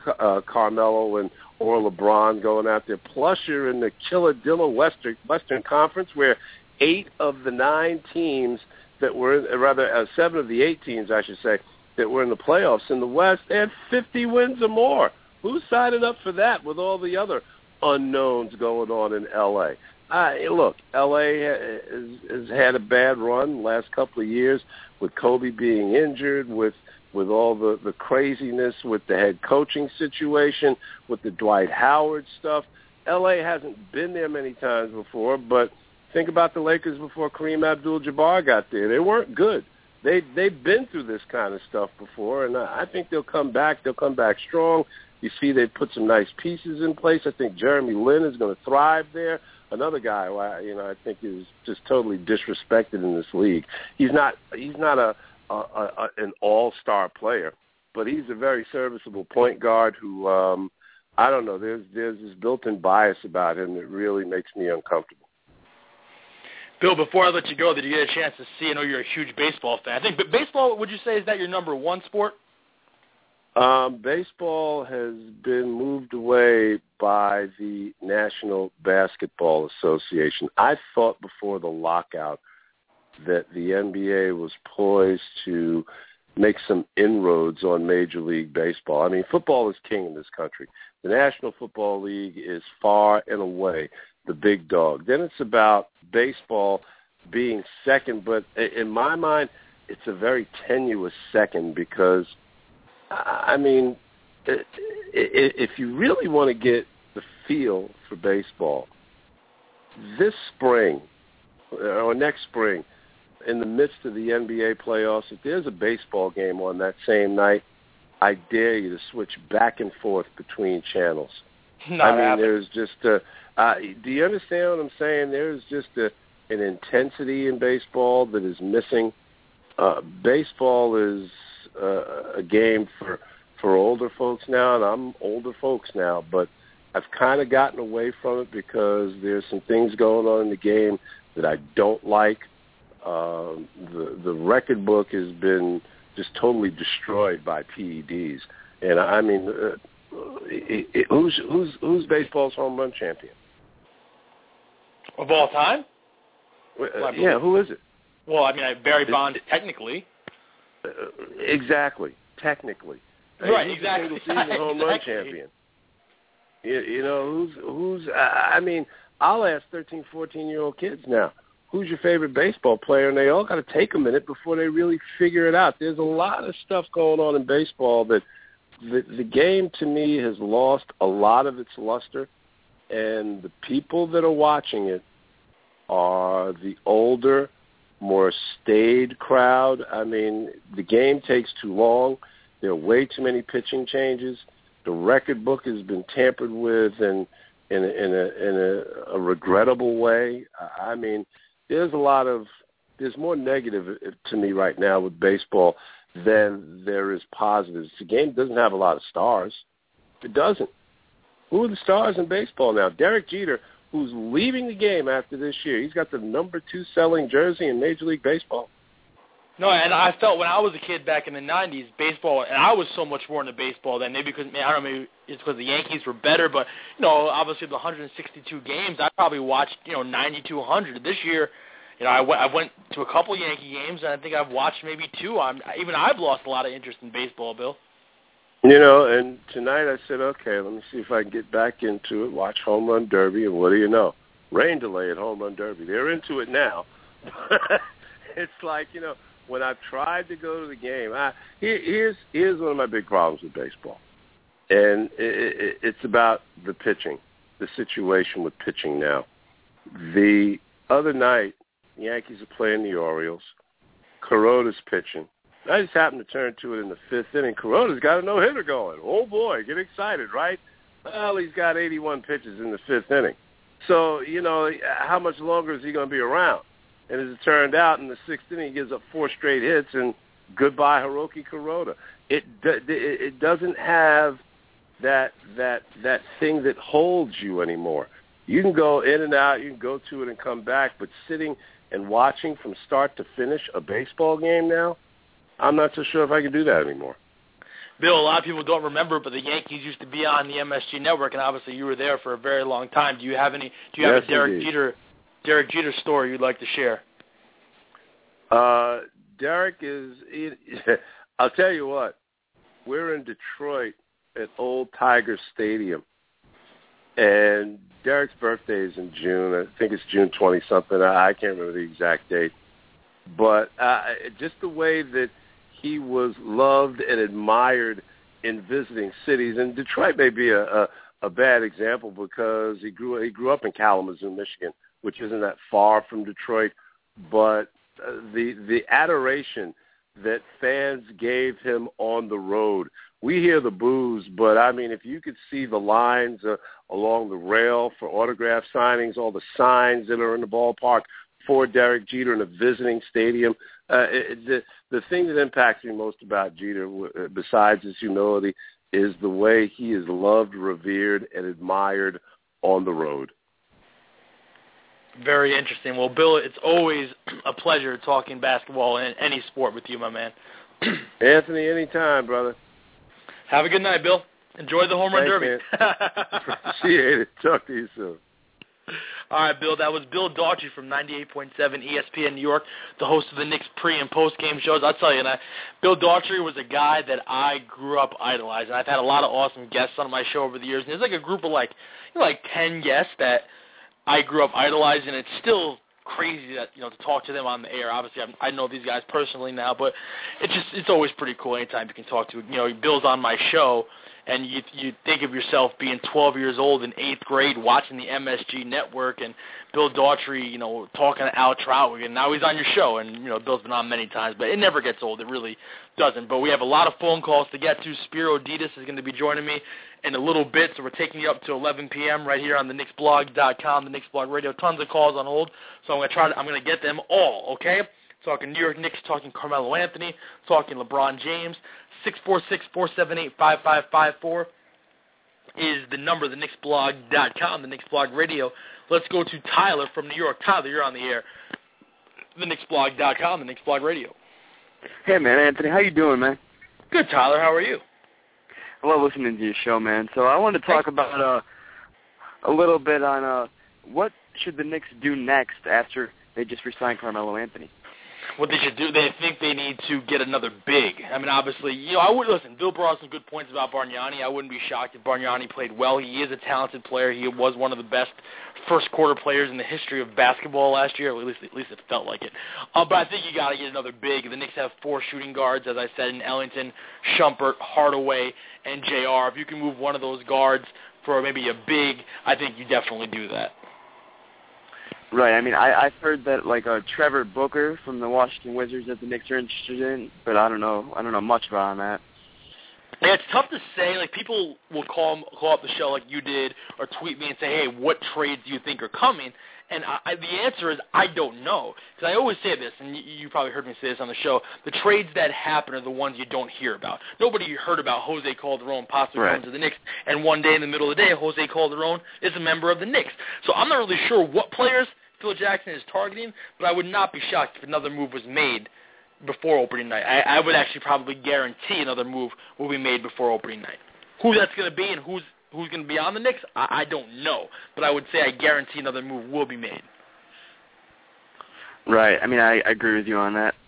Carmelo or LeBron going out there. Plus, you're in the Killadilla Western Conference, where 8 of the 9 teams that were, 7 of the 8 teams, I should say, that were in the playoffs in the West, they had 50 wins or more. Who's signing up for that with all the other unknowns going on in L.A.? Look, L.A. has had a bad run the last couple of years with Kobe being injured, with all the craziness with the head coaching situation, with the Dwight Howard stuff. L.A. hasn't been there many times before, but think about the Lakers before Kareem Abdul-Jabbar got there. They weren't good. They've been through this kind of stuff before, and I think they'll come back. They'll come back strong. You see they put some nice pieces in place. I think Jeremy Lin is going to thrive there. Another guy, I think is just totally disrespected in this league. He's not an all-star player, but he's a very serviceable point guard who, I don't know, there's this built-in bias about him that really makes me uncomfortable. Bill, before I let you go, did you get a chance to see? I know you're a huge baseball fan. I think, but baseball, would you say, is that your number 1 sport? Baseball has been moved away by the National Basketball Association. I thought before the lockout that the NBA was poised to make some inroads on Major League Baseball. I mean, football is king in this country. The National Football League is far and away the big dog. Then it's about baseball being second, but in my mind, it's a very tenuous second because, I mean, if you really want to get the feel for baseball, this spring or next spring, in the midst of the NBA playoffs, if there's a baseball game on that same night, I dare you to switch back and forth between channels. There's just do you understand what I'm saying? There's just an intensity in baseball that is missing. Baseball is a game for older folks now, and I'm older folks now, but I've kind of gotten away from it because there's some things going on in the game that I don't like. The record book has been just totally destroyed by PEDs, and I mean, who's baseball's home run champion of all time? Yeah, who is it? Well, I mean, Barry Bonds technically. Exactly, technically. Right, he's exactly. A single-season home run champion. You know, who's? I mean, I'll ask 13, 14-year-old kids now, who's your favorite baseball player? And they all got to take a minute before they really figure it out. There's a lot of stuff going on in baseball that the game, to me, has lost a lot of its luster, and the people that are watching it are the older, more staid crowd. I mean, the game takes too long. There are way too many pitching changes. The record book has been tampered with in a regrettable way. I mean, there's more negative to me right now with baseball than there is positives. The game doesn't have a lot of stars. It doesn't. Who are the stars in baseball now? Derek Jeter, who's leaving the game after this year. He's got the number 2 selling jersey in Major League Baseball. No, and I felt when I was a kid back in the 90s, baseball, and I was so much more into baseball then, maybe because, I don't know, maybe it's because the Yankees were better, but, obviously the 162 games, I probably watched, 90 to 100. This year, I went to a couple Yankee games, and I think I've watched maybe 2. Even I've lost a lot of interest in baseball, Bill. And tonight I said, okay, let me see if I can get back into it, watch Home Run Derby, and what do you know? Rain delay at Home Run Derby. They're into it now. It's like, when I've tried to go to the game, here's one of my big problems with baseball. And it's about the pitching, the situation with pitching now. The other night, the Yankees are playing the Orioles. Kuroda's pitching. I just happened to turn to it in the 5th inning. Kuroda's got a no-hitter going. Oh, boy, get excited, right? Well, he's got 81 pitches in the 5th inning. So, how much longer is he going to be around? And as it turned out, in the 6th inning, he gives up 4 straight hits, and goodbye, Hiroki Kuroda. It doesn't have that thing that holds you anymore. You can go in and out, you can go to it and come back, but sitting and watching from start to finish a baseball game now, I'm not so sure if I can do that anymore. Bill, a lot of people don't remember, but the Yankees used to be on the MSG Network, and obviously you were there for a very long time. Do you have a Derek Jeter story you'd like to share? Derek I'll tell you what, we're in Detroit at Old Tiger Stadium, and Derek's birthday is in June. I think it's June 20-something. I can't remember the exact date. But just the way that he was loved and admired in visiting cities, and Detroit may be a bad example because he grew up in Kalamazoo, Michigan, which isn't that far from Detroit, but the adoration that fans gave him on the road. We hear the boos, but, I mean, if you could see the lines along the rail for autograph signings, all the signs that are in the ballpark for Derek Jeter in a visiting stadium, the thing that impacts me most about Jeter, besides his humility, is the way he is loved, revered, and admired on the road. Very interesting. Well, Bill, it's always a pleasure talking basketball in any sport with you, my man. Anthony, anytime, brother. Have a good night, Bill. Enjoy the home run derby. Appreciate it. Talk to you soon. All right, Bill, that was Bill Daughtry from 98.7 ESPN New York, the host of the Knicks pre- and post-game shows. I'll tell you, Bill Daughtry was a guy that I grew up idolizing. I've had a lot of awesome guests on my show over the years, and there's like a group of like 10 guests that I grew up idolizing. It's still crazy that to talk to them on the air. Obviously, I know these guys personally now, but it's always pretty cool anytime you can talk to. Bill's on my show, and you think of yourself being 12 years old in 8th grade watching the MSG Network, and Bill Daughtry, talking to Al Troutwig, and now he's on your show, and Bill's been on many times, but it never gets old. It really doesn't. But we have a lot of phone calls to get to. Spiro Dedes is going to be joining me in a little bit, so we're taking you up to 11 p.m. right here on the KnicksBlog.com, the Knicks Blog Radio. Tons of calls on hold, so I'm going to get them all, okay? Talking New York Knicks, talking Carmelo Anthony, talking LeBron James. 646-478-5554 is the number, the KnicksBlog.com, the Knicks Blog Radio. Let's go to Tyler from New York. Tyler, you're on the air. The KnicksBlog.com, the Knicks Blog Radio. Hey, man, Anthony. How you doing, man? Good, Tyler. How are you? I love listening to your show, man. So I wanted to talk about a little bit on what should the Knicks do next after they just re-signed Carmelo Anthony. What they should do, they think they need to get another big. I mean, obviously, I would listen. Bill brought up some good points about Bargnani. I wouldn't be shocked if Bargnani played well. He is a talented player. He was one of the best first-quarter players in the history of basketball last year. At least it felt like it. But I think you got to get another big. The Knicks have 4 shooting guards, as I said, in Ellington, Shumpert, Hardaway, and JR. If you can move one of those guards for maybe a big, I think you definitely do that. Right. I mean, I've heard that Trevor Booker from the Washington Wizards that the Knicks are interested in, but I don't know much about that. Yeah, it's tough to say. Like, people will call up the show like you did or tweet me and say, hey, what trades do you think are coming? And the answer is I don't know. Because I always say this, and you probably heard me say this on the show, the trades that happen are the ones you don't hear about. Nobody heard about Jose Calderon possibly going to the Knicks, and one day in the middle of the day, Jose Calderon is a member of the Knicks. So I'm not really sure what players Phil Jackson is targeting, but I would not be shocked if another move was made before opening night. I would actually probably guarantee another move will be made before opening night. Who that's going to be and who's going to be on the Knicks, I don't know. But I would say I guarantee another move will be made. Right. I mean, I agree with you on that.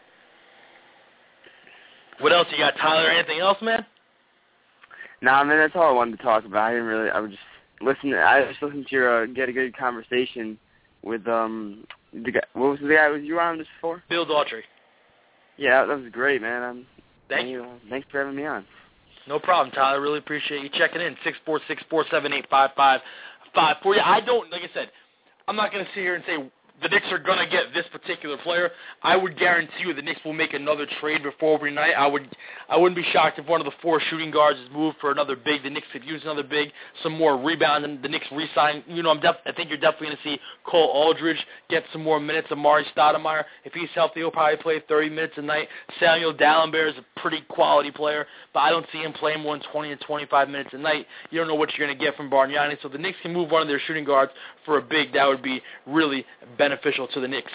What else you got, Tyler? Anything else, man? Nah, man, that's all I wanted to talk about. I was just listening to your Get a Good conversation with, the guy, what was the guy you were on this for? Bill Daughtry. Yeah, that was great, man. Thank you. Thanks for having me on. No problem, Tyler. Really appreciate you checking in. 646-478-5554. Yeah, I don't, like I said, I'm not going to sit here and say the Knicks are going to get this particular player. I would guarantee you the Knicks will make another trade before opening night. I wouldn't be shocked if one of the 4 shooting guards is moved for another big. The Knicks could use another big, some more rebounds, and the Knicks re-sign. I think you're definitely going to see Cole Aldridge get some more minutes. Amari Stoudemire, if he's healthy, he'll probably play 30 minutes a night. Samuel Dalembert is a pretty quality player, but I don't see him playing more than 20 to 25 minutes a night. You don't know what you're going to get from Bargnani, so the Knicks can move one of their shooting guards for a big. That would be really beneficial to the Knicks.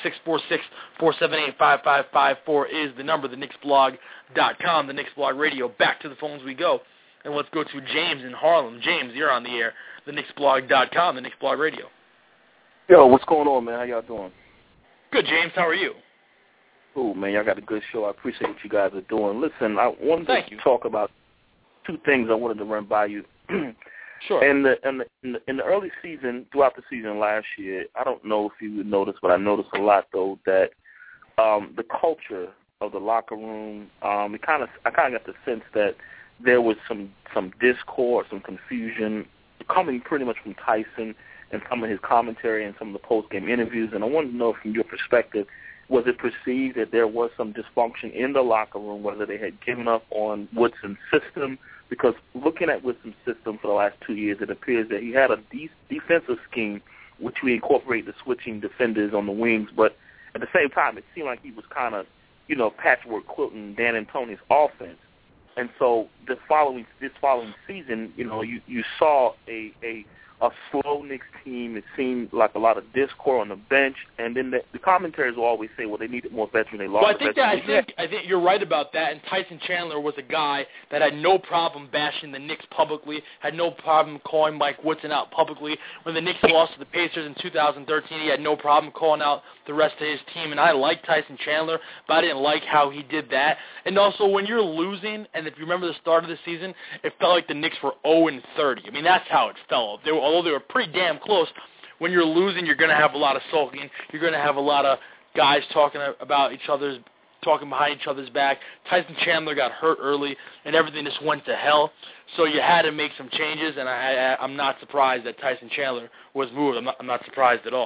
646-478-5554 is the number, theknicksblog.com, the Knicks Blog Radio. Back to the phones we go. And let's go to James in Harlem. James, you're on the air. theknicksblog.com, the Knicks Blog Radio. Yo, what's going on, man? How y'all doing? Good, James. How are you? Cool, man. Y'all got a good show. I appreciate what you guys are doing. Listen, I wanted to talk about 2 things I wanted to run by you. Sure. In the early season, throughout the season last year, I don't know if you would notice, but I noticed a lot though that the culture of the locker room, I kind of got the sense that there was some discord, some confusion coming pretty much from Tyson and some of his commentary and some of the post-game interviews. And I wanted to know from your perspective, was it perceived that there was some dysfunction in the locker room, whether they had given up on Woodson's system? Because looking at Woodson's system for the last 2 years, it appears that he had a defensive scheme, which we incorporate the switching defenders on the wings. But at the same time, it seemed like he was kind of, patchwork quilting Dan Antoni's offense. And so this following season, you saw a slow Knicks team. It seemed like a lot of discord on the bench, and then the commentators will always say, well, they needed more veterans. They lost. Well, I think you're right about that. And Tyson Chandler was a guy that had no problem bashing the Knicks publicly, had no problem calling Mike Woodson out publicly. When the Knicks lost to the Pacers in 2013, he had no problem calling out the rest of his team. And I like Tyson Chandler, but I didn't like how he did that. And also, when you're losing, and if you remember the start of the season, it felt like the Knicks were 0-30. I mean, that's how it felt. Although they were pretty damn close, when you're losing, you're going to have a lot of sulking. You're going to have a lot of guys talking behind each other's back. Tyson Chandler got hurt early, and everything just went to hell. So you had to make some changes, and I'm not surprised that Tyson Chandler was moved. I'm not surprised at all.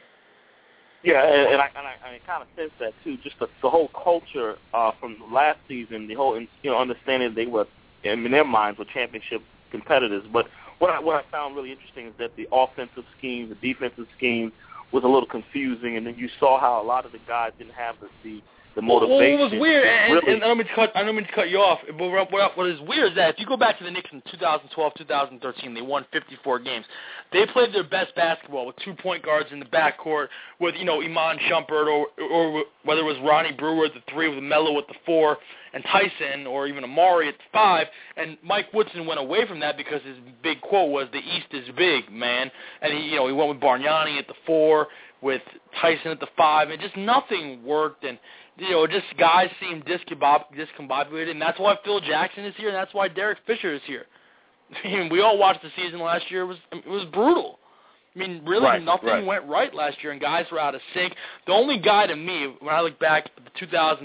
Yeah, and I kind of sense that too. Just the whole culture from last season, the whole understanding they were in their minds were championship competitors, but. What I found really interesting is that the offensive scheme, the defensive scheme was a little confusing, and then you saw how a lot of the guys didn't have the motivation. Well, what was weird, and I don't mean to cut you off, but what is weird is that if you go back to the Knicks in 2012, 2013, they won 54 games. They played their best basketball with 2 point guards in the backcourt, with Iman Shumpert or whether it was Ronnie Brewer at the 3, with Melo at the 4, and Tyson or even Amari at the 5. And Mike Woodson went away from that because his big quote was, "The East is big, man." And he went with Bargnani at the 4, with Tyson at the 5, and just nothing worked. And just guys seemed discombobulated, and that's why Phil Jackson is here, and that's why Derek Fisher is here. I mean, we all watched the season last year. It was brutal. I mean, really, nothing went right last year, and guys were out of sync. The only guy to me, when I look back at the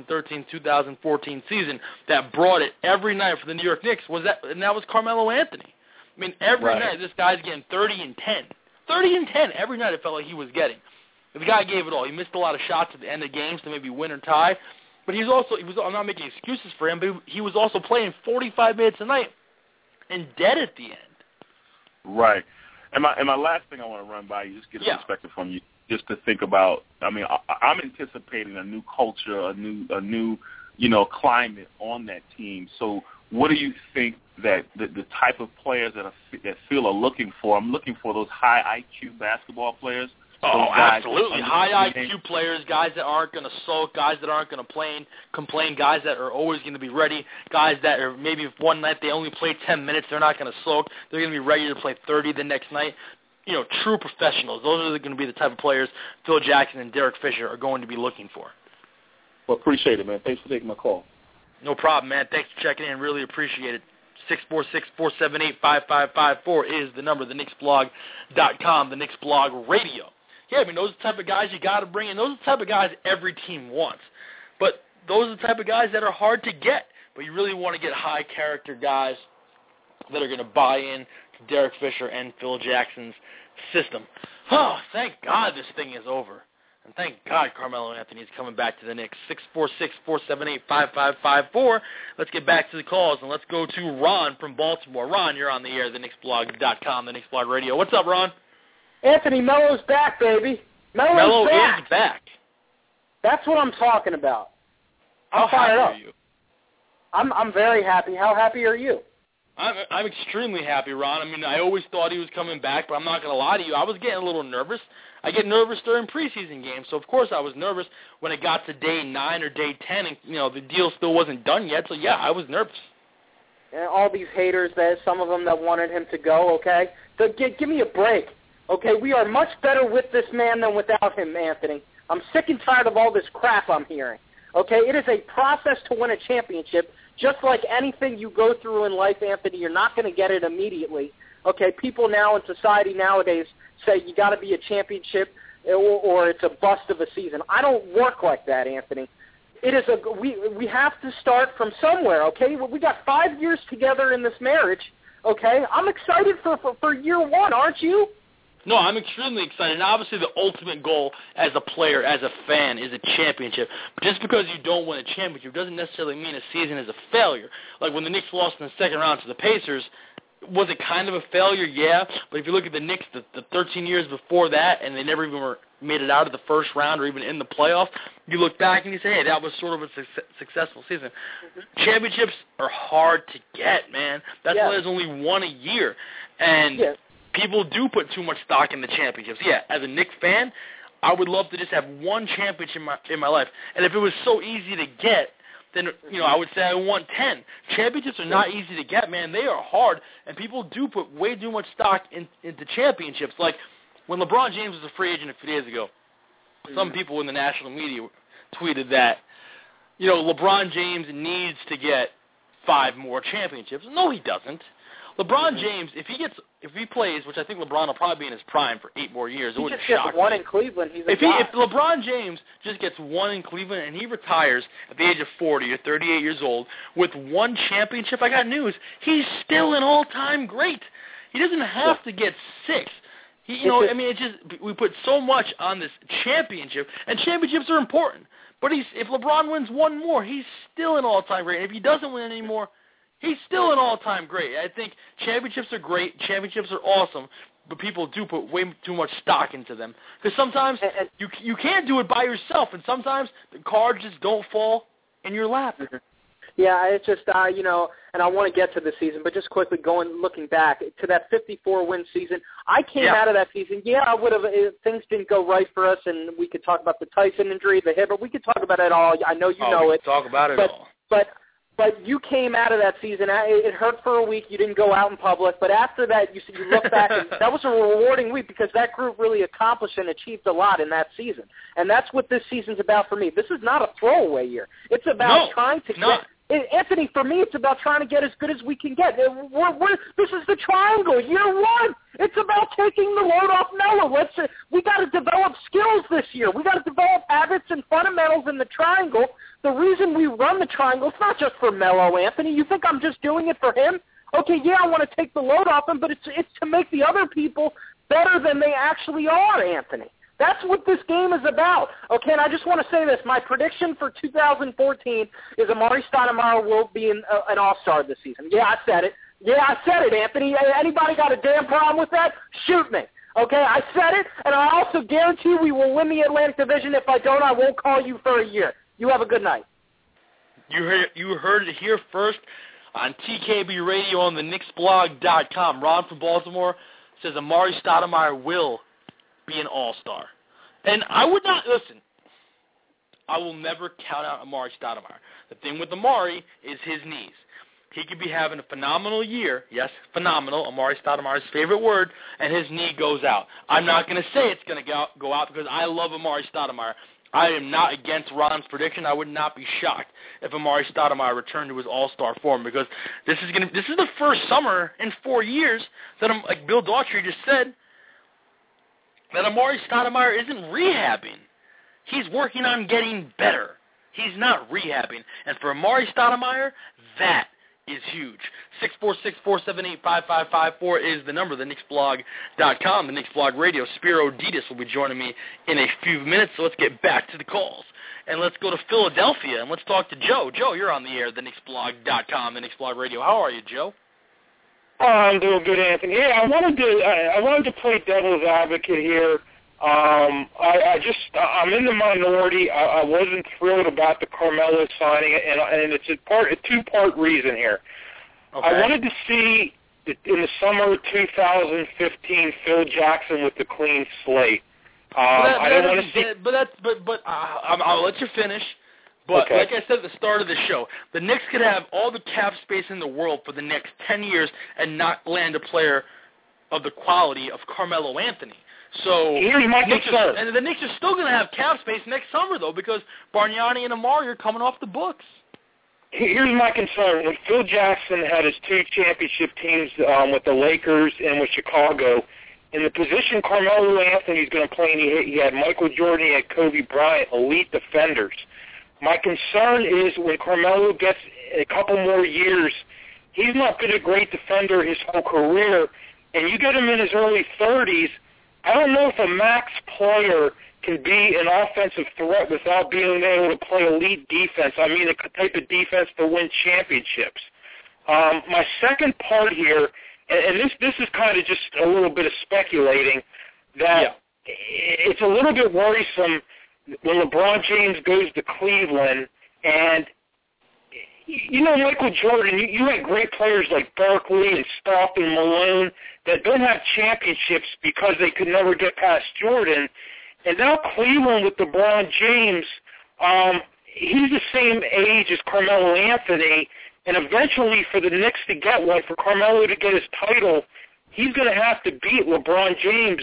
2013-2014 season, that brought it every night for the New York Knicks and that was Carmelo Anthony. I mean, every night this guy's getting 30 and 10. 30 and 10 every night it felt like he was getting. The guy gave it all. He missed a lot of shots at the end of games to maybe win or tie, But I'm not making excuses for him, but he was also playing 45 minutes a night and dead at the end. Right. And my last thing I want to run by you, just get a perspective from you, just to think about. I mean, I'm anticipating a new culture, a new climate on that team. So, what do you think that the type of players that Phil are looking for? I'm looking for those high IQ basketball players. Oh, absolutely. High IQ players, guys that aren't going to sulk, guys that aren't going to complain, guys that are always going to be ready, guys that are maybe if one night they only play 10 minutes, they're not going to sulk. They're going to be ready to play 30 the next night. True professionals. Those are going to be the type of players Phil Jackson and Derek Fisher are going to be looking for. Well, appreciate it, man. Thanks for taking my call. No problem, man. Thanks for checking in. Really appreciate it. 646-478-5554 is the number, thenixblog.com, the Knicks Blog Radio. Yeah, I mean, those are the type of guys you got to bring in. Those are the type of guys every team wants. But those are the type of guys that are hard to get. But you really want to get high-character guys that are going to buy in to Derek Fisher and Phil Jackson's system. Oh, thank God this thing is over. And thank God Carmelo Anthony is coming back to the Knicks. 646-478-5554. Let's get back to the calls, and let's go to Ron from Baltimore. Ron, you're on the air, thenixblog.com, the Knicks Blog Radio. What's up, Ron? Anthony, Melo's back, baby. Melo is back. That's what I'm talking about. How happy are you? I'm very happy. How happy are you? I'm extremely happy, Ron. I mean, I always thought he was coming back, but I'm not going to lie to you. I was getting a little nervous. I get nervous during preseason games, so of course I was nervous when it got to day 9 or day 10, and the deal still wasn't done yet. So yeah, I was nervous. And all these haters, some of them that wanted him to go. Okay, so give me a break. Okay, we are much better with this man than without him, Anthony. I'm sick and tired of all this crap I'm hearing. Okay, it is a process to win a championship. Just like anything you go through in life, Anthony, you're not going to get it immediately. Okay, people now in society nowadays say you got to be a championship or it's a bust of a season. I don't work like that, Anthony. It is we have to start from somewhere. Okay, we got 5 years together in this marriage. Okay, I'm excited for year one, aren't you? No, I'm extremely excited. And obviously the ultimate goal as a player, as a fan, is a championship. But just because you don't win a championship doesn't necessarily mean a season is a failure. Like when the Knicks lost in the second round to the Pacers, was it kind of a failure? Yeah. But if you look at the Knicks the 13 years before that, and they never even made it out of the first round or even in the playoffs, you look back and you say, hey, that was sort of a successful season. Mm-hmm. Championships are hard to get, man. That's why there's only one a year. And people do put too much stock in the championships. Yeah, as a Knicks fan, I would love to just have one championship in my life. And if it was so easy to get, then I would say I want 10. Championships are not easy to get, man. They are hard, and people do put way too much stock into championships. Like when LeBron James was a free agent a few days ago, some people in the national media tweeted that, LeBron James needs to get 5 more championships. No, he doesn't. LeBron James, if he plays, which I think LeBron will probably be in his prime for 8 more years, it wouldn't shock me. He just gets one in Cleveland. If LeBron James just gets one in Cleveland and he retires at the age of 40 or 38 years old with 1 championship, I got news. He's still an all-time great. He doesn't have to get 6. It's just we put so much on this championship, and championships are important. But if LeBron wins 1 more, he's still an all-time great. And if he doesn't win any more, he's still an all-time great. I think championships are great. Championships are awesome, but people do put way too much stock into them. Because sometimes you can't do it by yourself, and sometimes the cards just don't fall in your lap. Yeah, it's just, and I want to get to the season, but just quickly looking back to that 54-win season, I came out of that season, I would have, things didn't go right for us, and we could talk about the Tyson injury, the hip, but we could talk about it all. I know you know it. Talk about it all. But you came out of that season. It hurt for a week. You didn't go out in public. But after that, you look back, and that was a rewarding week because that group really accomplished and achieved a lot in that season. And that's what this season's about for me. This is not a throwaway year. It's about trying to get – Anthony, for me, it's about trying to get as good as we can get. This is the triangle, year one. It's about taking the load off Melo. We got to develop skills this year. We got to develop habits and fundamentals in the triangle. The reason we run the triangle, it's not just for Melo, Anthony. You think I'm just doing it for him? Okay, I want to take the load off him, but it's to make the other people better than they actually are, Anthony. That's what this game is about. Okay, and I just want to say this. My prediction for 2014 is Amari Stoudemire will be an all-star this season. Yeah, I said it. Yeah, I said it, Anthony. Anybody got a damn problem with that? Shoot me. Okay, I said it, and I also guarantee we will win the Atlantic Division. If I don't, I won't call you for a year. You have a good night. You heard it here first on TKB Radio on the KnicksBlog.com. Ron from Baltimore says Amari Stoudemire will be an all-star. And I would not, listen, I will never count out Amari Stoudemire. The thing with Amari is his knees. He could be having a phenomenal year, yes, phenomenal, Amari Stoudemire's favorite word, and his knee goes out. I'm not going to say it's going to go out because I love Amari Stoudemire. I am not against Ron's prediction. I would not be shocked if Amari Stoudemire returned to his all-star form because this is the first summer in 4 years that, like Bill Daughtry just said, that Amari Stoudemire isn't rehabbing. He's working on getting better. He's not rehabbing. And for Amari Stoudemire, that is huge. 646-478-5554 is the number, the KnicksBlog.com, the Knicks Blog Radio. Spiro Ditas will be joining me in a few minutes, so let's get back to the calls. And let's go to Philadelphia, and let's talk to Joe. Joe, you're on the air, the KnicksBlog.com, the Knicks Blog Radio. How are you, Joe? Oh, I'm doing good, Anthony. Yeah, I wanted to play devil's advocate here. I'm in the minority. I wasn't thrilled about the Carmelo signing, and it's a two-part reason here. Okay. I wanted to see in the summer of 2015 Phil Jackson with the clean slate. I don't want to see. But I'll let you finish. But okay. Like I said at the start of the show, the Knicks could have all the cap space in the world for the next 10 years and not land a player of the quality of Carmelo Anthony. So here's my concern. And the Knicks are still going to have cap space next summer, though, because Bargnani and Amari are coming off the books. Here's my concern. When Phil Jackson had his 2 championship teams with the Lakers and with Chicago, in the position Carmelo Anthony's going to play, he had Michael Jordan, he had Kobe Bryant, elite defenders. My concern is when Carmelo gets a couple more years, he's not been a great defender his whole career, and you get him in his early 30s, I don't know if a max player can be an offensive threat without being able to play elite defense. I mean, the type of defense to win championships. My second part here, and this is kind of just a little bit of speculating, that it's a little bit worrisome when LeBron James goes to Cleveland, and you know, Michael Jordan, you had great players like Barkley and Stockton, Malone that don't have championships because they could never get past Jordan. And now Cleveland with LeBron James, he's the same age as Carmelo Anthony, and eventually for the Knicks to get one, for Carmelo to get his title, he's going to have to beat LeBron James,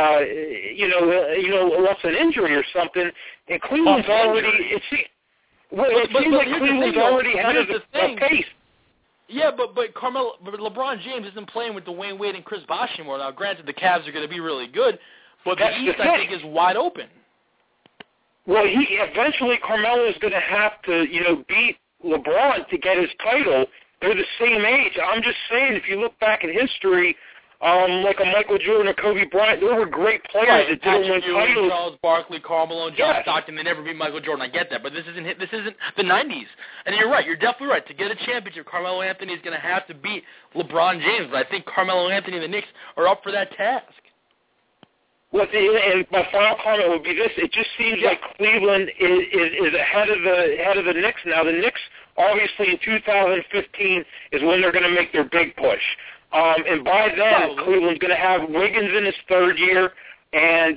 unless an injury or something. And Cleveland's it seems like Cleveland's already ahead of the pace. Yeah, but LeBron James isn't playing with Dwayne Wade and Chris Bosh anymore. Now, granted, the Cavs are going to be really good, but the East, I think, is wide open. Well, eventually Carmelo is going to have to, beat LeBron to get his title. They're the same age. I'm just saying, if you look back in history, like a Michael Jordan or Kobe Bryant, they were great players that didn't win titles. Charles Barkley, Karl Malone, John Stockton, they never beat Michael Jordan. I get that, but this isn't the 90s. And you're right. You're definitely right. To get a championship, Carmelo Anthony is going to have to beat LeBron James. But I think Carmelo Anthony and the Knicks are up for that task. Well, and my final comment would be this: it just seems like Cleveland is ahead of the Knicks now. The Knicks, obviously, in 2015 is when they're going to make their big push. And by then, Cleveland's going to have Wiggins in his third year, and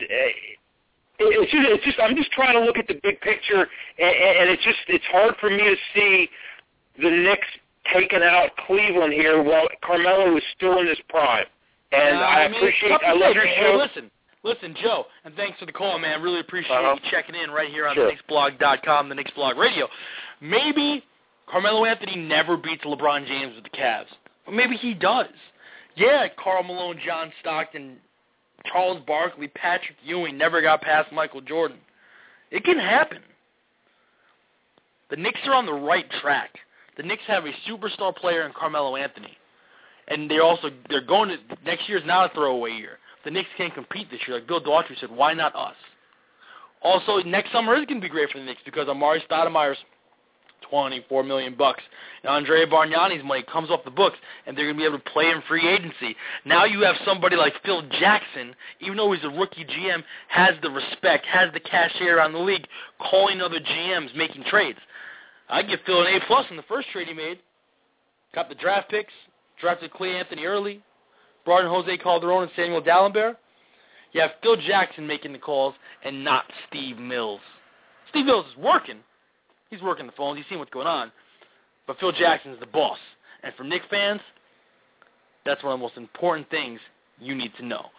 I'm just trying to look at the big picture, and it's hard for me to see the Knicks taking out Cleveland here while Carmelo is still in his prime. And I love your show. Listen, Joe, and thanks for the call, man. Really appreciate you checking in right here on the KnicksBlog.com, the Knicks Blog Radio. Maybe Carmelo Anthony never beats LeBron James with the Cavs. But maybe he does. Yeah, Karl Malone, John Stockton, Charles Barkley, Patrick Ewing never got past Michael Jordan. It can happen. The Knicks are on the right track. The Knicks have a superstar player in Carmelo Anthony. And they're going to, next year's not a throwaway year. the Knicks can't compete this year. Like Bill Daughtry said, why not us? Also, next summer is going to be great for the Knicks because Amari Stoudemire's $24 million. And Andrea Bargnani's money comes off the books, and they're going to be able to play in free agency. Now you have somebody like Phil Jackson, even though he's a rookie GM, has the respect, has the cachet around the league, calling other GMs, making trades. I give Phil an A+ in the first trade he made. Got the draft picks, drafted Clay Anthony early, brought in Jose Calderon and Samuel Dalembert. You have Phil Jackson making the calls and not Steve Mills. Steve Mills is working. He's working the phones. He's seeing what's going on. But Phil Jackson is the boss. And for Knicks fans, that's one of the most important things you need to know.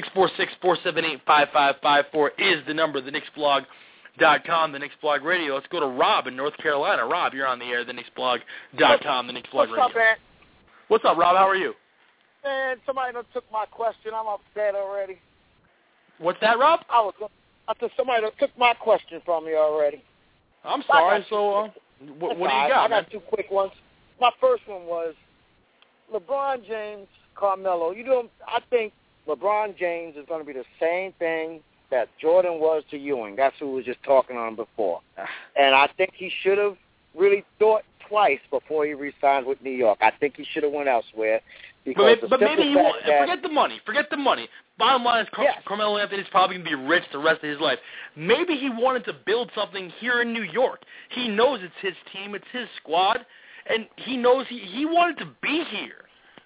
646-478-5554 is the number, TheKnicksBlog.com, the Knicks Blog Radio. Let's go to Rob in North Carolina. Rob, you're on the air, TheKnicksBlog.com, the Knicks Blog Radio. What's up, man? What's up, Rob? How are you? Man, somebody done took my question. I'm upset already. What's that, Rob? I said somebody done took my question from me already. I'm sorry. So, what do you got, I got two quick ones. My first one was LeBron James, Carmelo. I think LeBron James is going to be the same thing that Jordan was to Ewing. That's who we was just talking on before. And I think he should have really thought twice before he re-signed with New York. I think he should have went elsewhere. But maybe he won't. Forget the money. Bottom line is Carmelo Anthony's probably going to be rich the rest of his life. Maybe he wanted to build something here in New York. He knows it's his team, it's his squad, and he knows he wanted to be here.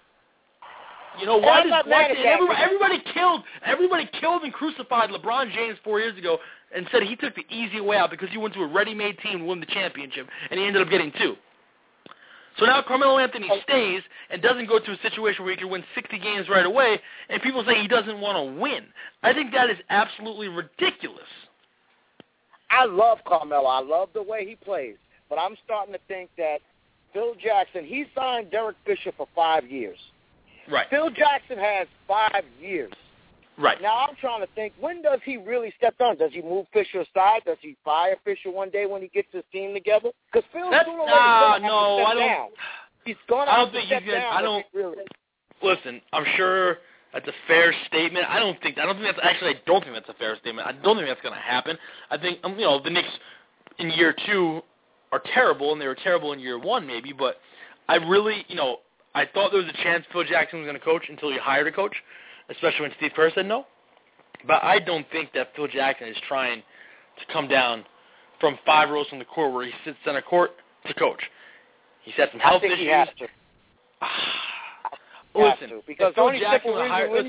You know, everybody killed and crucified LeBron James 4 years ago and said he took the easy way out because he went to a ready-made team to win the championship, and he ended up getting two. So now Carmelo Anthony stays and doesn't go to a situation where he can win 60 games right away, and people say he doesn't want to win. I think that is absolutely ridiculous. I love Carmelo. I love the way he plays. But I'm starting to think that Phil Jackson, he signed Derek Fisher for 5 years. Right. Phil Jackson has 5 years. Right. Now I'm trying to think, when does he really step down? Does he move Fisher aside? Does he fire Fisher one day when he gets his team together? Because Phil's going to step down. He's going to have to step down. Listen, I'm sure that's a fair statement. I don't think that's a fair statement. I don't think that's going to happen. I think the Knicks in year 2 are terrible, and they were terrible in year 1 maybe, but I really, I thought there was a chance Phil Jackson was going to coach until he hired a coach, especially when Steve Kerr said no. But I don't think that Phil Jackson is trying to come down from 5 rows from the court where he sits center court to coach. He's had some health issues. He has to. Listen, because if Phil Jackson would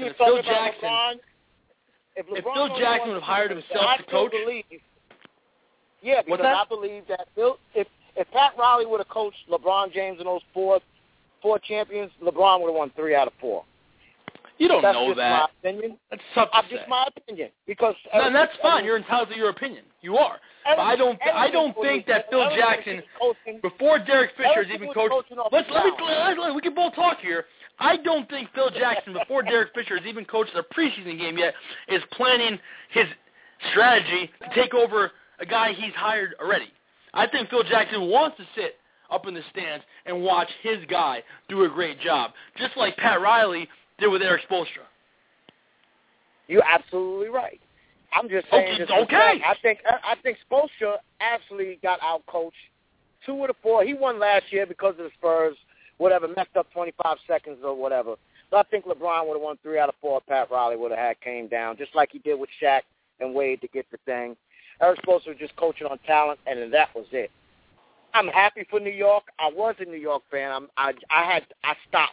have hired himself to coach, because I believe that if Pat Riley would have coached LeBron James in those four champions, LeBron would have won 3 out of 4. You don't know that. That's my opinion. That's tough to say. Just my opinion. Because that's fine. You're entitled to your opinion. You are. But I don't think that Phil Jackson, before Derek Fisher has even coached. We can both talk here. I don't think Phil Jackson, before Derek Fisher has even coached a preseason game yet, is planning his strategy to take over a guy he's hired already. I think Phil Jackson wants to sit up in the stands and watch his guy do a great job, just like Pat Riley did with Eric Spoelstra. You're absolutely right. I'm just saying. Okay. I think Spoelstra actually got outcoached 2 of the 4. He won last year because of the Spurs, messed up 25 seconds or whatever. But I think LeBron would have won 3 out of 4. Pat Riley would have had came down, just like he did with Shaq and Wade to get the thing. Eric Spoelstra was just coaching on talent, and then that was it. I'm happy for New York. I was a New York fan. I stopped.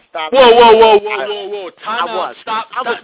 Whoa. Time out. Stop.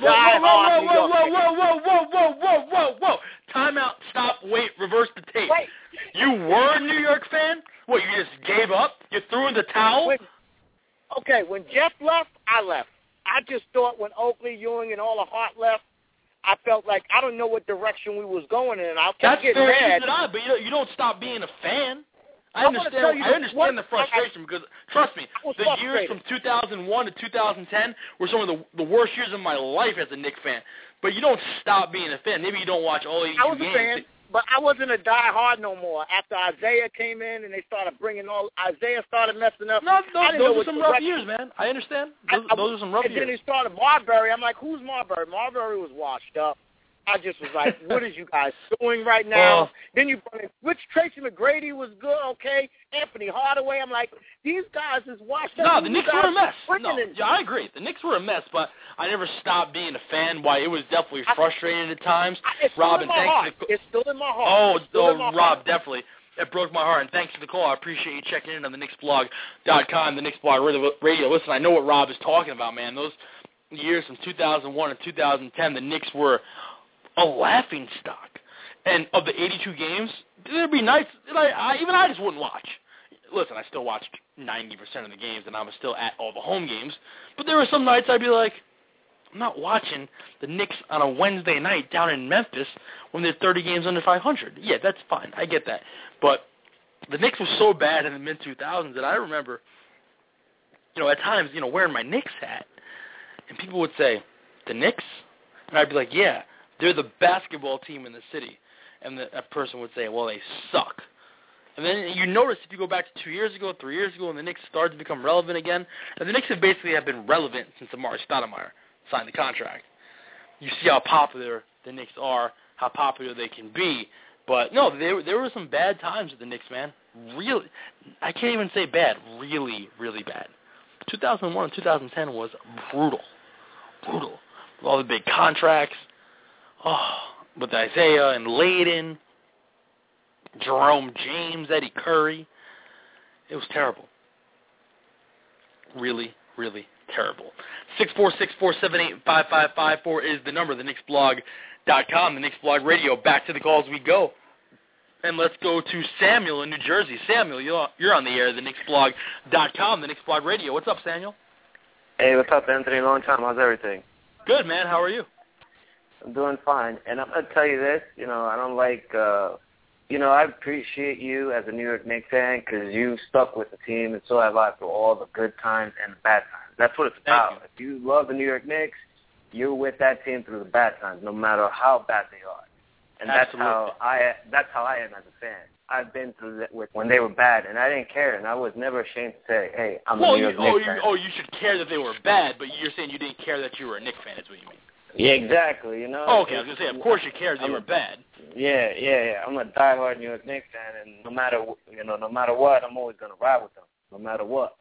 Whoa. Time out. Stop. Wait. Reverse the tape. Wait. You were a New York fan? What, you just gave up? You threw in the towel? When Jeff left, I left. I just thought when Oakley, Ewing, and all the Hart left, I felt like I don't know what direction we was going in. I kept getting mad. But you don't stop being a fan. I understand the frustration because, trust me, the years from 2001 to 2010 were some of the worst years of my life as a Knicks fan. But you don't stop being a fan. Maybe you don't watch all 82 games. but I wasn't a die-hard no more. After Isaiah came in and they started bringing Isaiah started messing up. No, those are some rough years, man. I understand. Those are some rough years. And then they started Marbury. I'm like, who's Marbury? Marbury was washed up. I just was like, what is you guys doing right now? Then you brought in, which Tracy McGrady was good, okay. Anthony Hardaway. I'm like, these guys is washed up. No, the Knicks were a mess. No, yeah, I agree. The Knicks were a mess, but I never stopped being a fan. Why, it was definitely frustrating at times. It's still in my heart. It's still in my heart. Rob, definitely. It broke my heart, and thanks for the call. I appreciate you checking in on the KnicksBlog.com, the Knicks Blog Radio. Listen, I know what Rob is talking about, man. Those years from 2001 to 2010, the Knicks were a laughing stock. And of the 82 games, there'd be nights that I just wouldn't watch. Listen, I still watched 90% of the games, and I was still at all the home games. But there were some nights I'd be like, I'm not watching the Knicks on a Wednesday night down in Memphis when they're 30 games under 500. Yeah, that's fine. I get that. But the Knicks were so bad in the mid-2000s that I remember, at times, wearing my Knicks hat. And people would say, the Knicks? And I'd be like, yeah, they're the basketball team in the city. And that person would say, well, they suck. And then you notice if you go back to 2 years ago, 3 years ago, and the Knicks started to become relevant again, and the Knicks have been relevant since Amar'e Stoudemire signed the contract. You see how popular the Knicks are, how popular they can be. But, no, there were some bad times with the Knicks, man. Really. I can't even say bad. Really, really bad. 2001 and 2010 was brutal. Brutal. With all the big contracts. With Isaiah and Layden, Jerome James, Eddie Curry. It was terrible. Really, really terrible. 646-478-5554 is the number, the KnicksBlog.com, the Knicks Blog Radio. Back to the calls we go. And let's go to Samuel in New Jersey. Samuel, you're on the air, the KnicksBlog.com, the Knicks Blog Radio. What's up, Samuel? Hey, what's up, Anthony? Long time. How's everything? Good, man. How are you? I'm doing fine. And I'm going to tell you this, I don't like, I appreciate you as a New York Knicks fan because you stuck with the team, and so have I, through all the good times and the bad times. That's what it's about. If you love the New York Knicks, you're with that team through the bad times, no matter how bad they are. And that's how I am as a fan. I've been through that when they were bad, and I didn't care, and I was never ashamed to say, hey, I'm a New York Knicks fan. You should care that they were bad, but you're saying you didn't care that you were a Knicks fan is what you mean. Yeah, exactly, Okay, I was going to say, of course you cared they were bad. Yeah. I'm a diehard New York Knicks fan, and no matter what, I'm always going to ride with them, no matter what.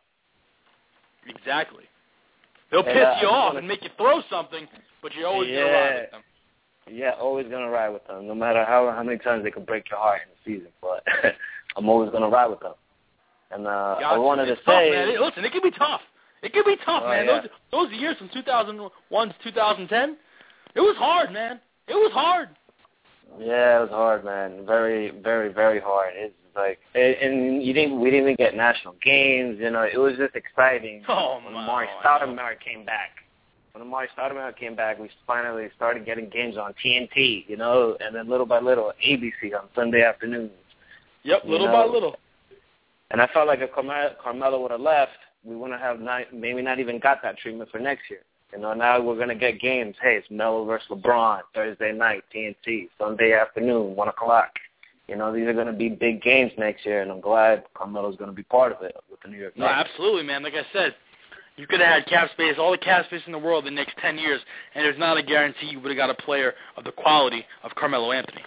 Exactly. They'll piss you off and make you throw something, but you're always going to ride with them. Yeah, always going to ride with them, no matter how many times they can break your heart in the season, but I'm always going to ride with them. And I wanted to say... Tough, man. Listen, it can be tough. It can be tough, man. Yeah. Those years from 2001 to 2010, it was hard, man. It was hard. Yeah, it was hard, man. Very, very, very hard. It's like, and we didn't even get national games. It was just exciting. When Amar'e Stoudemire came back. When Amar'e Stoudemire came back, we finally started getting games on TNT. And then little by little, ABC on Sunday afternoons. Yep, little by little. And I felt like if Carmelo would have left, we wouldn't have maybe not even got that treatment for next year. Now we're going to get games. Hey, it's Melo versus LeBron, Thursday night, TNT, Sunday afternoon, 1 o'clock. These are going to be big games next year, and I'm glad Carmelo's going to be part of it with the New York Knicks. No, absolutely, man. Like I said, you could have had cap space, all the cap space in the world the next 10 years, and there's not a guarantee you would have got a player of the quality of Carmelo Anthony.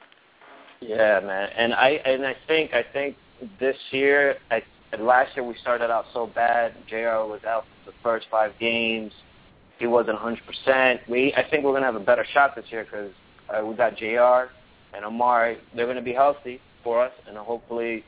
Yeah, man. And I think this year, last year we started out so bad. JR was out for the first 5 games. He wasn't 100%. I think we're going to have a better shot this year because we got JR and Amar'e. They're going to be healthy for us, and hopefully,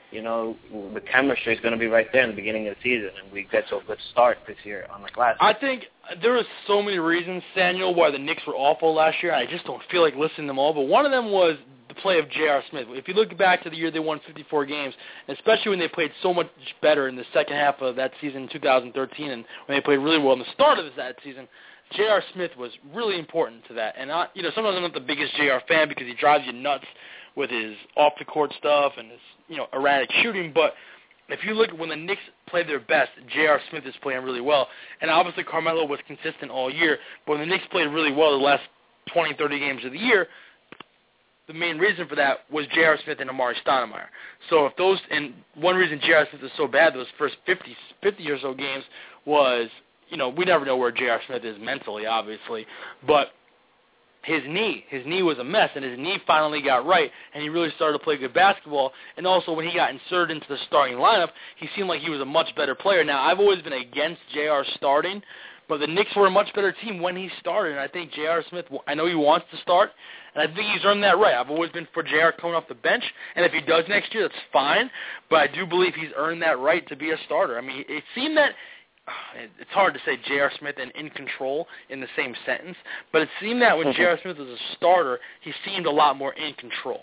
the chemistry is going to be right there in the beginning of the season, and we get to a good start this year unlike last year. I think there were so many reasons, Samuel, why the Knicks were awful last year. I just don't feel like listing them all, but one of them was the play of J.R. Smith. If you look back to the year they won 54 games, especially when they played so much better in the second half of that season in 2013 and when they played really well in the start of that season, J.R. Smith was really important to that. And sometimes I'm not the biggest J.R. fan because he drives you nuts with his off-the-court stuff and his erratic shooting, but if you look at when the Knicks played their best, J.R. Smith is playing really well. And obviously Carmelo was consistent all year, but when the Knicks played really well the last 20, 30 games of the year, the main reason for that was J.R. Smith and Amari Stoudemire. So if those, and one reason J.R. Smith was so bad those first 50 or so games was, we never know where J.R. Smith is mentally, obviously, but his knee was a mess, and his knee finally got right, and he really started to play good basketball. And also when he got inserted into the starting lineup, he seemed like he was a much better player. Now, I've always been against J.R. starting, but the Knicks were a much better team when he started, and I think J.R. Smith, I know he wants to start, and I think he's earned that right. I've always been for J.R. coming off the bench, and if he does next year, that's fine, but I do believe he's earned that right to be a starter. I mean, it seemed that it's hard to say J.R. Smith and in control in the same sentence, but it seemed that when J.R. Smith was a starter, he seemed a lot more in control.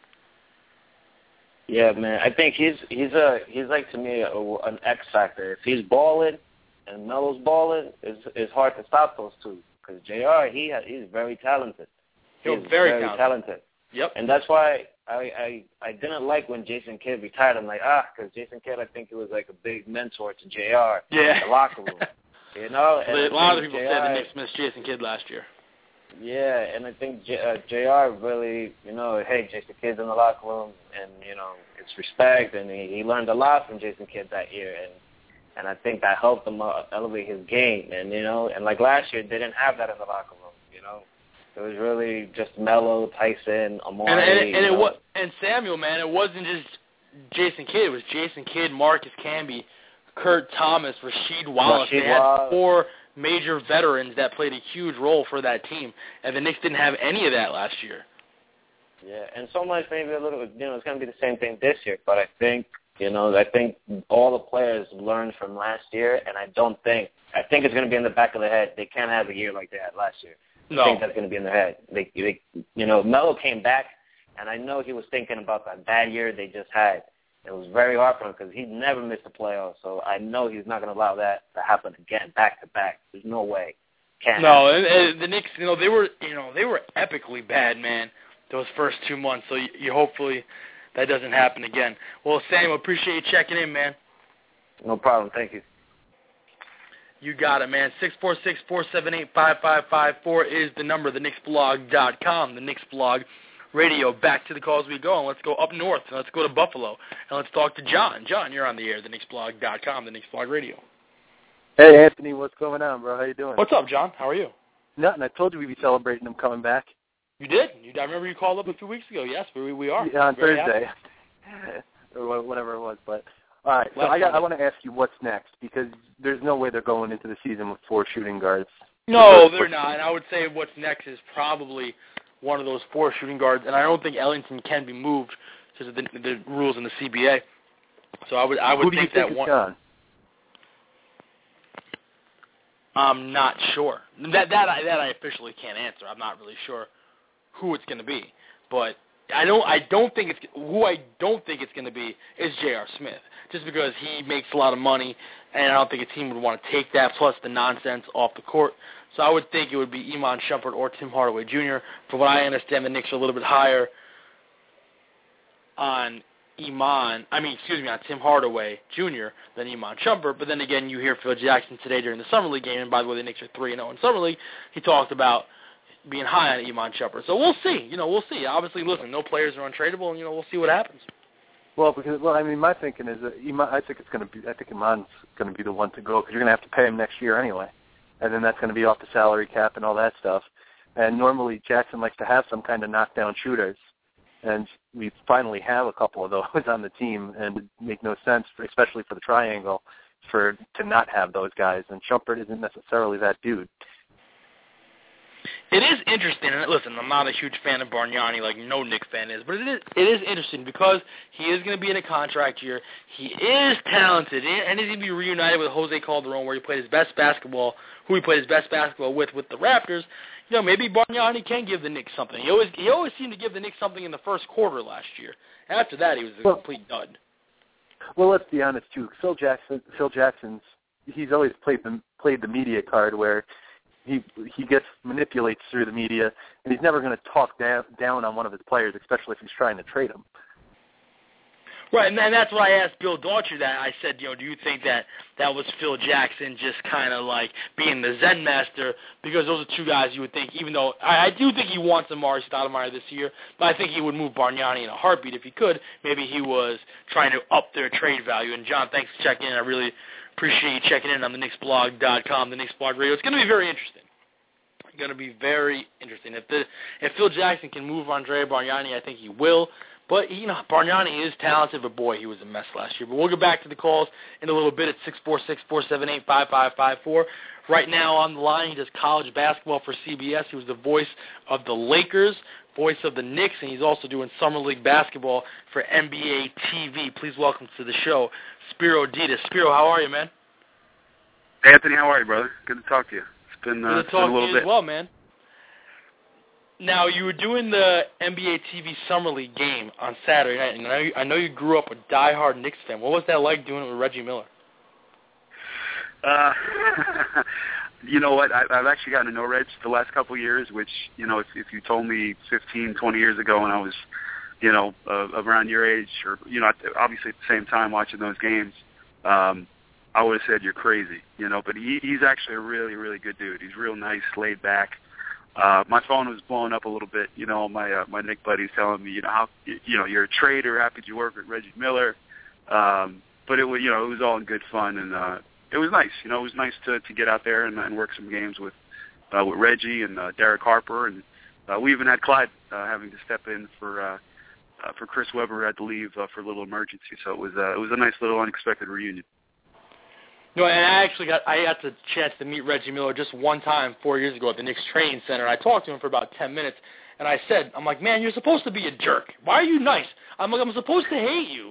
Yeah, man. I think he's like, to me, an X factor. If he's balling and Melo's balling, it's hard to stop those two. Because J.R., he's very talented. He's very talented. Yep. And that's why I didn't like when Jason Kidd retired. I'm like, because Jason Kidd, I think he was like a big mentor to JR in the locker room. And a lot of people said the Knicks missed Jason Kidd last year. Yeah, and I think JR really, hey, Jason Kidd's in the locker room, and, it's respect, and he learned a lot from Jason Kidd that year, and I think that helped him elevate his game, and, and like last year, they didn't have that in the locker room, It was really just Melo, Tyson, Amari. And Samuel, man, it wasn't just Jason Kidd. It was Jason Kidd, Marcus Camby, Kurt Thomas, Rasheed Wallace. They had 4 major veterans that played a huge role for that team, and the Knicks didn't have any of that last year. Yeah, and so much maybe a little, it's going to be the same thing this year, but I think all the players learned from last year, and I think it's going to be in the back of the head. They can't have a year like they had last year. No. I think that's going to be in their head. Melo came back, and I know he was thinking about that bad year they just had. It was very hard for him because he never missed the playoffs, so I know he's not going to allow that to happen again, back to back. There's no way. Can't happen. And the Knicks, they were epically bad, man, those first 2 months. So you hopefully that doesn't happen again. Well, Samuel, appreciate you checking in, man. No problem. Thank you. You got it, man. 646-478-5554 is the number, theknicksblog.com, the Knicks Blog Radio. Back to the calls we go, and let's go up north, and let's go to Buffalo, and let's talk to John. John, you're on the air, theknicksblog.com, the Knicks Blog Radio. Hey, Anthony, what's going on, bro? How you doing? What's up, John? How are you? Nothing. I told you we'd be celebrating him coming back. You did? I remember you called up a few weeks ago. Yes, we are. Yeah, on Thursday, or whatever it was, but... All right, so I want to ask you what's next, because there's no way they're going into the season with 4 shooting guards. No, they're not, and I would say what's next is probably one of those 4 shooting guards, and I don't think Ellington can be moved because of the rules in the CBA. So I would think that one. Gone? I'm not sure. That I officially can't answer. I'm not really sure who it's going to be, but I don't think it's going to be is J.R. Smith, just because he makes a lot of money, and I don't think a team would want to take that plus the nonsense off the court. So I would think it would be Iman Shumpert or Tim Hardaway Jr. From what I understand, the Knicks are a little bit higher on Tim Hardaway Jr. than Iman Shumpert. But then again, you hear Phil Jackson today during the Summer League game, and by the way, the Knicks are 3-0 in Summer League. He talked about being high on Iman Shumpert. So we'll see. We'll see. Obviously, listen, no players are untradeable, and we'll see what happens. Well, my thinking is that I think Iman's going to be the one to go, because you're going to have to pay him next year anyway, and then that's going to be off the salary cap and all that stuff. And normally Jackson likes to have some kind of knockdown shooters, and we finally have a couple of those on the team, and it make no sense, especially for the triangle, to not have those guys. And Shumpert isn't necessarily that dude. It is interesting, and listen, I'm not a huge fan of Bargnani like no Knicks fan is, but it is interesting because he is going to be in a contract year. He is talented, and he's going to be reunited with Jose Calderon, where he played his best basketball, with the Raptors. Maybe Bargnani can give the Knicks something. He always seemed to give the Knicks something in the first quarter last year. After that, he was a complete dud. Well, let's be honest too. Phil Jackson's he's always played the media card where he manipulates through the media, and he's never going to talk down on one of his players, especially if he's trying to trade him. Right, and that's why I asked Bill Daughtry that. I said, do you think that was Phil Jackson just kind of like being the Zen master? Because those are two guys you would think, even though I do think he wants Amari Stoudemire this year, but I think he would move Bargnani in a heartbeat if he could. Maybe he was trying to up their trade value. And, John, thanks for checking in. I really appreciate you checking in on the KnicksBlog.com, the Knicks Blog Radio. It's going to be very interesting. Going to be very interesting. If Phil Jackson can move Andrea Bargnani, I think he will. But, Bargnani is talented, but, boy, he was a mess last year. But we'll get back to the calls in a little bit at 646-478-5554. Right now on the line, he does college basketball for CBS. He was the voice of the Lakers, voice of the Knicks, and he's also doing Summer League basketball for NBA TV. Please welcome to the show, Spiro Dedes. Spiro, how are you, man? Anthony, how are you, brother? Good to talk to you. It's been a little bit. As well, man. Now, you were doing the NBA TV Summer League game on Saturday night, and I know you grew up a diehard Knicks fan. What was that like doing it with Reggie Miller? You know what? I've actually gotten to know Reg the last couple of years, which, if you told me 15, 20 years ago when I was, around your age or, obviously at the same time watching those games, I would have said you're crazy, But he's actually a really, really good dude. He's real nice, laid back. My phone was blowing up a little bit. My Knick buddies telling me, how, you're a trader. How could you work with Reggie Miller? But it was, it was all in good fun, and it was nice. It was nice to get out there and work some games with Reggie and Derek Harper, and we even had Clyde having to step in for Chris Webber, who had to leave for a little emergency. So it was a nice little unexpected reunion. No, and I got the chance to meet Reggie Miller just one time 4 years ago at the Knicks Training Center. I talked to him for about 10 minutes, and I said, I'm like, man, you're supposed to be a jerk. Why are you nice? I'm like, I'm supposed to hate you.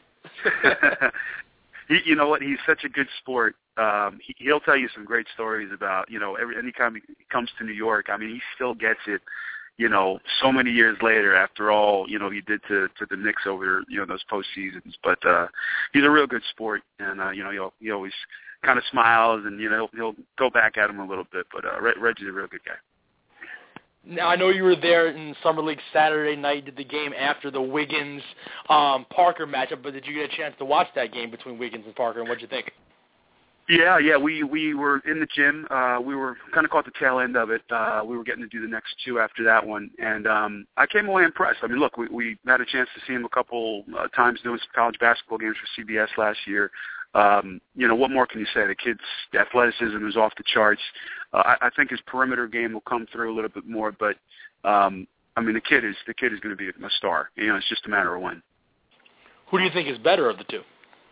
You know what? He's such a good sport. He'll tell you some great stories about, any time he comes to New York. I mean, he still gets it, so many years later after all, he did to the Knicks over, those postseasons. But he's a real good sport, and, he always kind of smiles, and, he'll go back at him a little bit. But Reggie's a real good guy. Now, I know you were there in Summer League Saturday night, did the game after the Wiggins-Parker matchup, but did you get a chance to watch that game between Wiggins and Parker, and what did you think? Yeah, we were in the gym. We were kind of caught the tail end of it. We were getting to do the next two after that one, and I came away impressed. I mean, look, we had a chance to see him a couple times doing some college basketball games for CBS last year. What more can you say? The kid's athleticism is off the charts. I think his perimeter game will come through a little bit more, but the kid is going to be a star. It's just a matter of when. Who do you think is better of the two?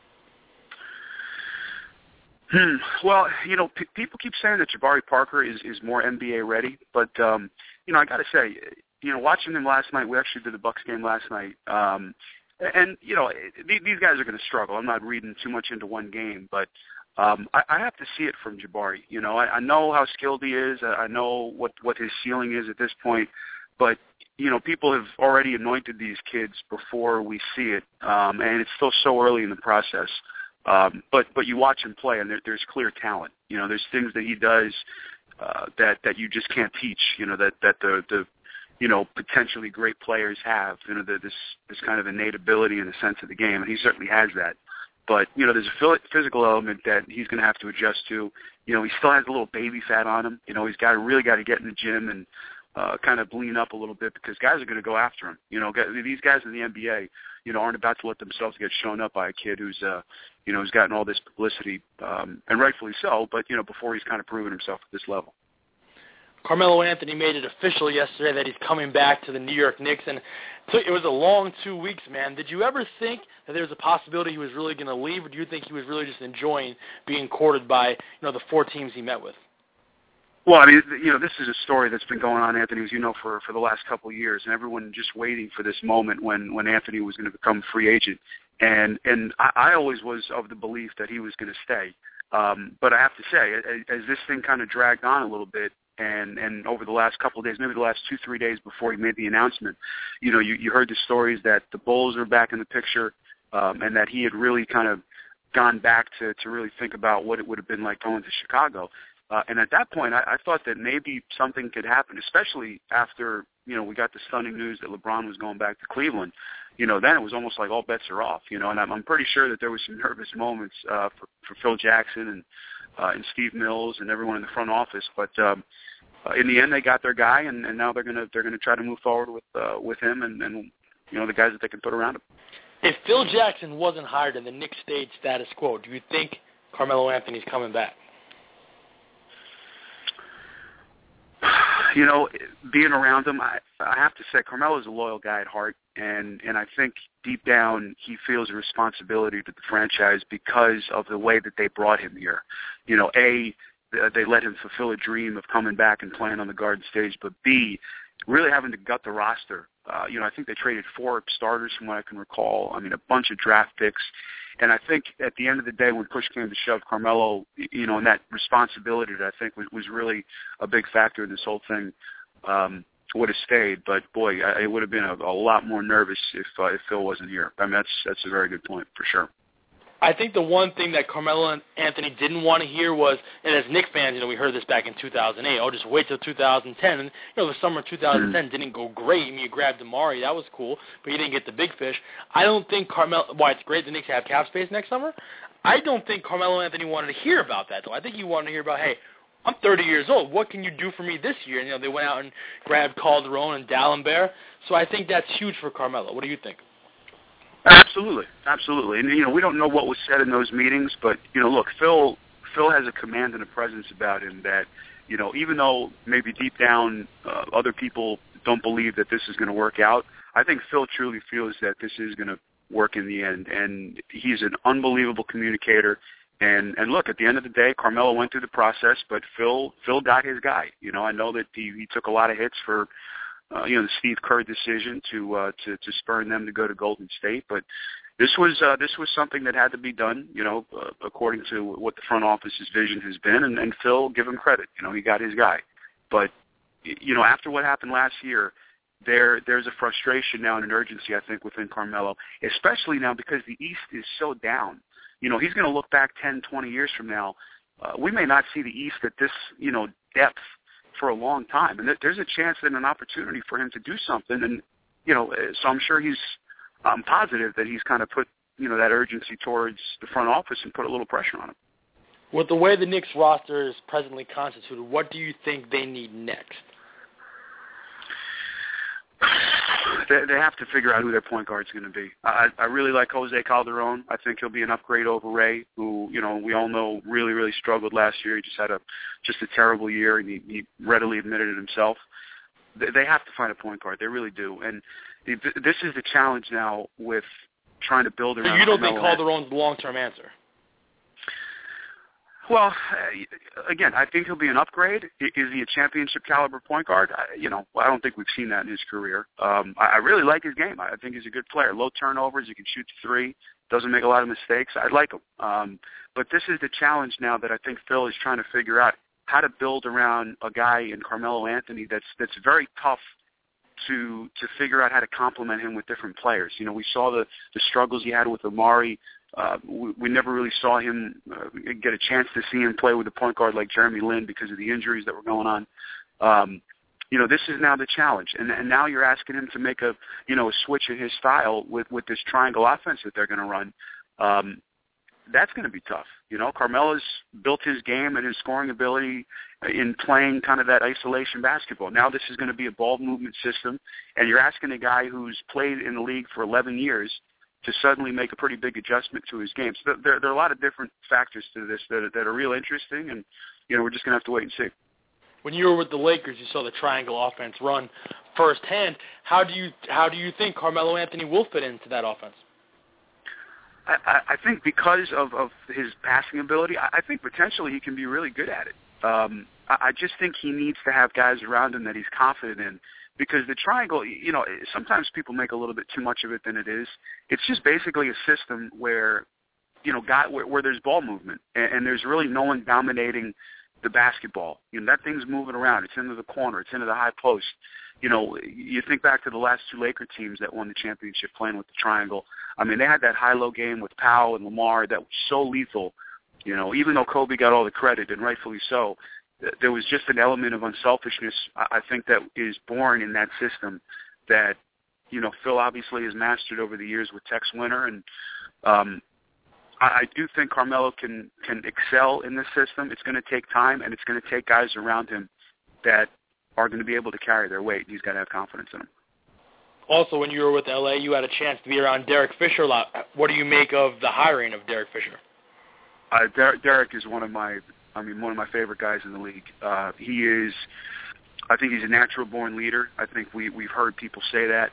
Well, people keep saying that Jabari Parker is more NBA ready, but I got to say, watching him last night, we actually did the Bucks game last night. And, these guys are going to struggle. I'm not reading too much into one game, but I have to see it from Jabari. I know how skilled he is. I know what his ceiling is at this point. But, people have already anointed these kids before we see it, and it's still so early in the process. But you watch him play, and there's clear talent. There's things that he does that you just can't teach, that the potentially great players have, this kind of innate ability in the sense of the game, and he certainly has that. But, there's a physical element that he's going to have to adjust to. He still has a little baby fat on him. He's really got to get in the gym and kind of lean up a little bit because guys are going to go after him. These guys in the NBA, aren't about to let themselves get shown up by a kid who's gotten all this publicity, and rightfully so, but, before he's kind of proven himself at this level. Carmelo Anthony made it official yesterday that he's coming back to the New York Knicks, and it was a long 2 weeks, man. Did you ever think that there was a possibility he was really going to leave, or do you think he was really just enjoying being courted by, the four teams he met with? Well, this is a story that's been going on, Anthony, as you know, for the last couple of years, and everyone just waiting for this moment when Anthony was going to become a free agent. And I always was of the belief that he was going to stay. But I have to say, as this thing kind of dragged on a little bit, and over the last couple of days, maybe the last 2-3 days before he made the announcement, you heard the stories that the Bulls are back in the picture, and that he had really kind of gone back to really think about what it would have been like going to Chicago. And at that point, I thought that maybe something could happen, especially after, we got the stunning news that LeBron was going back to Cleveland, then it was almost like all bets are off, and I'm pretty sure that there was some nervous moments for Phil Jackson and Steve Mills and everyone in the front office, but in the end they got their guy, and now they're gonna try to move forward with him and the guys that they can put around him. If Phil Jackson wasn't hired and the Knicks stayed status quo, do you think Carmelo Anthony's coming back? Being around him, I have to say Carmelo's a loyal guy at heart, and I think deep down he feels a responsibility to the franchise because of the way that they brought him here. They let him fulfill a dream of coming back and playing on the Garden stage, but B, really having to gut the roster. I think they traded 4 starters from what I can recall. I mean, a bunch of draft picks. And I think at the end of the day, when push came to shove, Carmelo, and that responsibility that I think was really a big factor in this whole thing, would have stayed. But, boy, it would have been a lot more nervous if Phil wasn't here. I mean, that's a very good point for sure. I think the one thing that Carmelo Anthony didn't want to hear was, and as Knicks fans, we heard this back in 2008, just wait till 2010. And, the summer of 2010 didn't go great. I mean, you grabbed Amari, that was cool, but you didn't get the big fish. I don't think why it's great the Knicks have cap space next summer. I don't think Carmelo Anthony wanted to hear about that, though. I think he wanted to hear about, hey, I'm 30 years old. What can you do for me this year? And, they went out and grabbed Calderon and D'Alembert. So I think that's huge for Carmelo. What do you think? Absolutely. And, we don't know what was said in those meetings, but, look, Phil has a command and a presence about him that, even though maybe deep down other people don't believe that this is going to work out, I think Phil truly feels that this is going to work in the end. And he's an unbelievable communicator. And look, at the end of the day, Carmelo went through the process, but Phil got his guy. I know that he took a lot of hits for the Steve Kerr decision to spurn them to go to Golden State, but this was something that had to be done, according to what the front office's vision has been, and Phil, give him credit, he got his guy. But after what happened last year, there's a frustration now and an urgency, I think, within Carmelo, especially now because the East is so down. He's going to look back 10, 20 years from now. We may not see the East at this, depth for a long time, and there's a chance and an opportunity for him to do something, and so I'm sure I'm positive that he's kind of put that urgency towards the front office and put a little pressure on him. With the way the Knicks roster is presently constituted, what do you think they need next? They have to figure out who their point guard is going to be. I really like Jose Calderon. I think he'll be an upgrade over Ray, who we all know really, really struggled last year. He just had a terrible year, and he readily admitted it himself. They have to find a point guard. They really do. And this is the challenge now with trying to build around. So you don't think Calderon's the long-term answer? Well, again, I think he'll be an upgrade. Is he a championship caliber point guard? I don't think we've seen that in his career. I really like his game. I think he's a good player. Low turnovers. He can shoot the three. Doesn't make a lot of mistakes. I like him. But this is the challenge now that I think Phil is trying to figure out how to build around a guy in Carmelo Anthony that's very tough to figure out how to complement him with different players. We saw the struggles he had with Amari. We never really saw him get a chance to see him play with a point guard like Jeremy Lin because of the injuries that were going on. This is now the challenge, and now you're asking him to make a switch in his style with this triangle offense that they're going to run. That's going to be tough. Carmelo's built his game and his scoring ability in playing kind of that isolation basketball. Now this is going to be a ball movement system, and you're asking a guy who's played in the league for 11 years to suddenly make a pretty big adjustment to his game. So there are a lot of different factors to this that are real interesting, and we're just going to have to wait and see. When you were with the Lakers, you saw the triangle offense run firsthand. How do you think Carmelo Anthony will fit into that offense? I think because of his passing ability, I think potentially he can be really good at it. I just think he needs to have guys around him that he's confident in, because the triangle, sometimes people make a little bit too much of it than it is. It's just basically a system where, where there's ball movement and there's really no one dominating the basketball. That thing's moving around. It's into the corner. It's into the high post. You think back to the last two Laker teams that won the championship playing with the triangle. I mean, they had that high-low game with Powell and Lamar that was so lethal. Even though Kobe got all the credit, and rightfully so, there was just an element of unselfishness, I think, that is born in that system that, Phil obviously has mastered over the years with Tex Winter. And I do think Carmelo can excel in this system. It's going to take time, and it's going to take guys around him that are going to be able to carry their weight. He's got to have confidence in them. Also, when you were with LA, you had a chance to be around Derek Fisher a lot. What do you make of the hiring of Derek Fisher? Derek is one of my favorite guys in the league. I think he's a natural-born leader. I think we've heard people say that.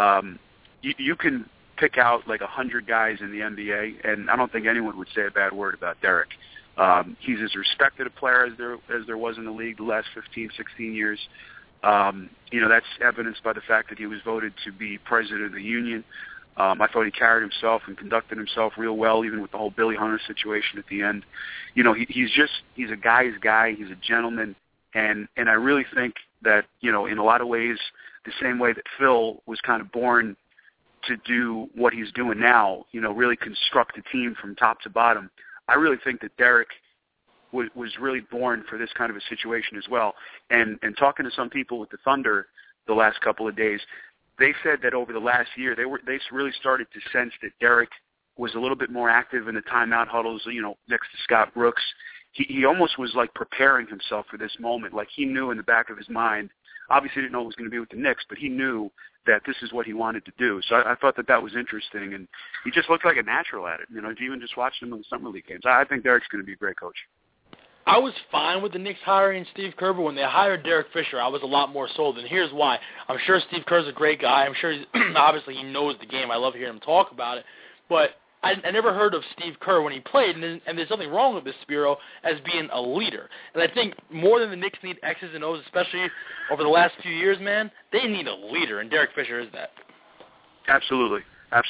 You can pick out like 100 guys in the NBA, and I don't think anyone would say a bad word about Derek. He's as respected a player as there was in the league the last 15, 16 years. That's evidenced by the fact that he was voted to be president of the union. I thought he carried himself and conducted himself real well, even with the whole Billy Hunter situation at the end. He's a guy's guy. He's a gentleman. And I really think that, in a lot of ways, the same way that Phil was kind of born to do what he's doing now, really construct a team from top to bottom, I really think that Derek was really born for this kind of a situation as well. And talking to some people with the Thunder the last couple of days, they said that over the last year they really started to sense that Derek was a little bit more active in the timeout huddles, next to Scott Brooks. He almost was like preparing himself for this moment. Like he knew in the back of his mind, obviously didn't know it was going to be with the Knicks, but he knew that this is what he wanted to do. So I thought that was interesting, and he just looked like a natural at it. Even just watching him in the Summer League games. I think Derek's going to be a great coach. I was fine with the Knicks hiring Steve Kerr, but when they hired Derek Fisher, I was a lot more sold, and here's why. I'm sure Steve Kerr's a great guy. I'm sure obviously he knows the game. I love hearing him talk about it, but I never heard of Steve Kerr when he played, and there's nothing wrong with this, Spiro, as being a leader. And I think more than the Knicks need X's and O's, especially over the last few years, man, they need a leader, and Derek Fisher is that. Absolutely.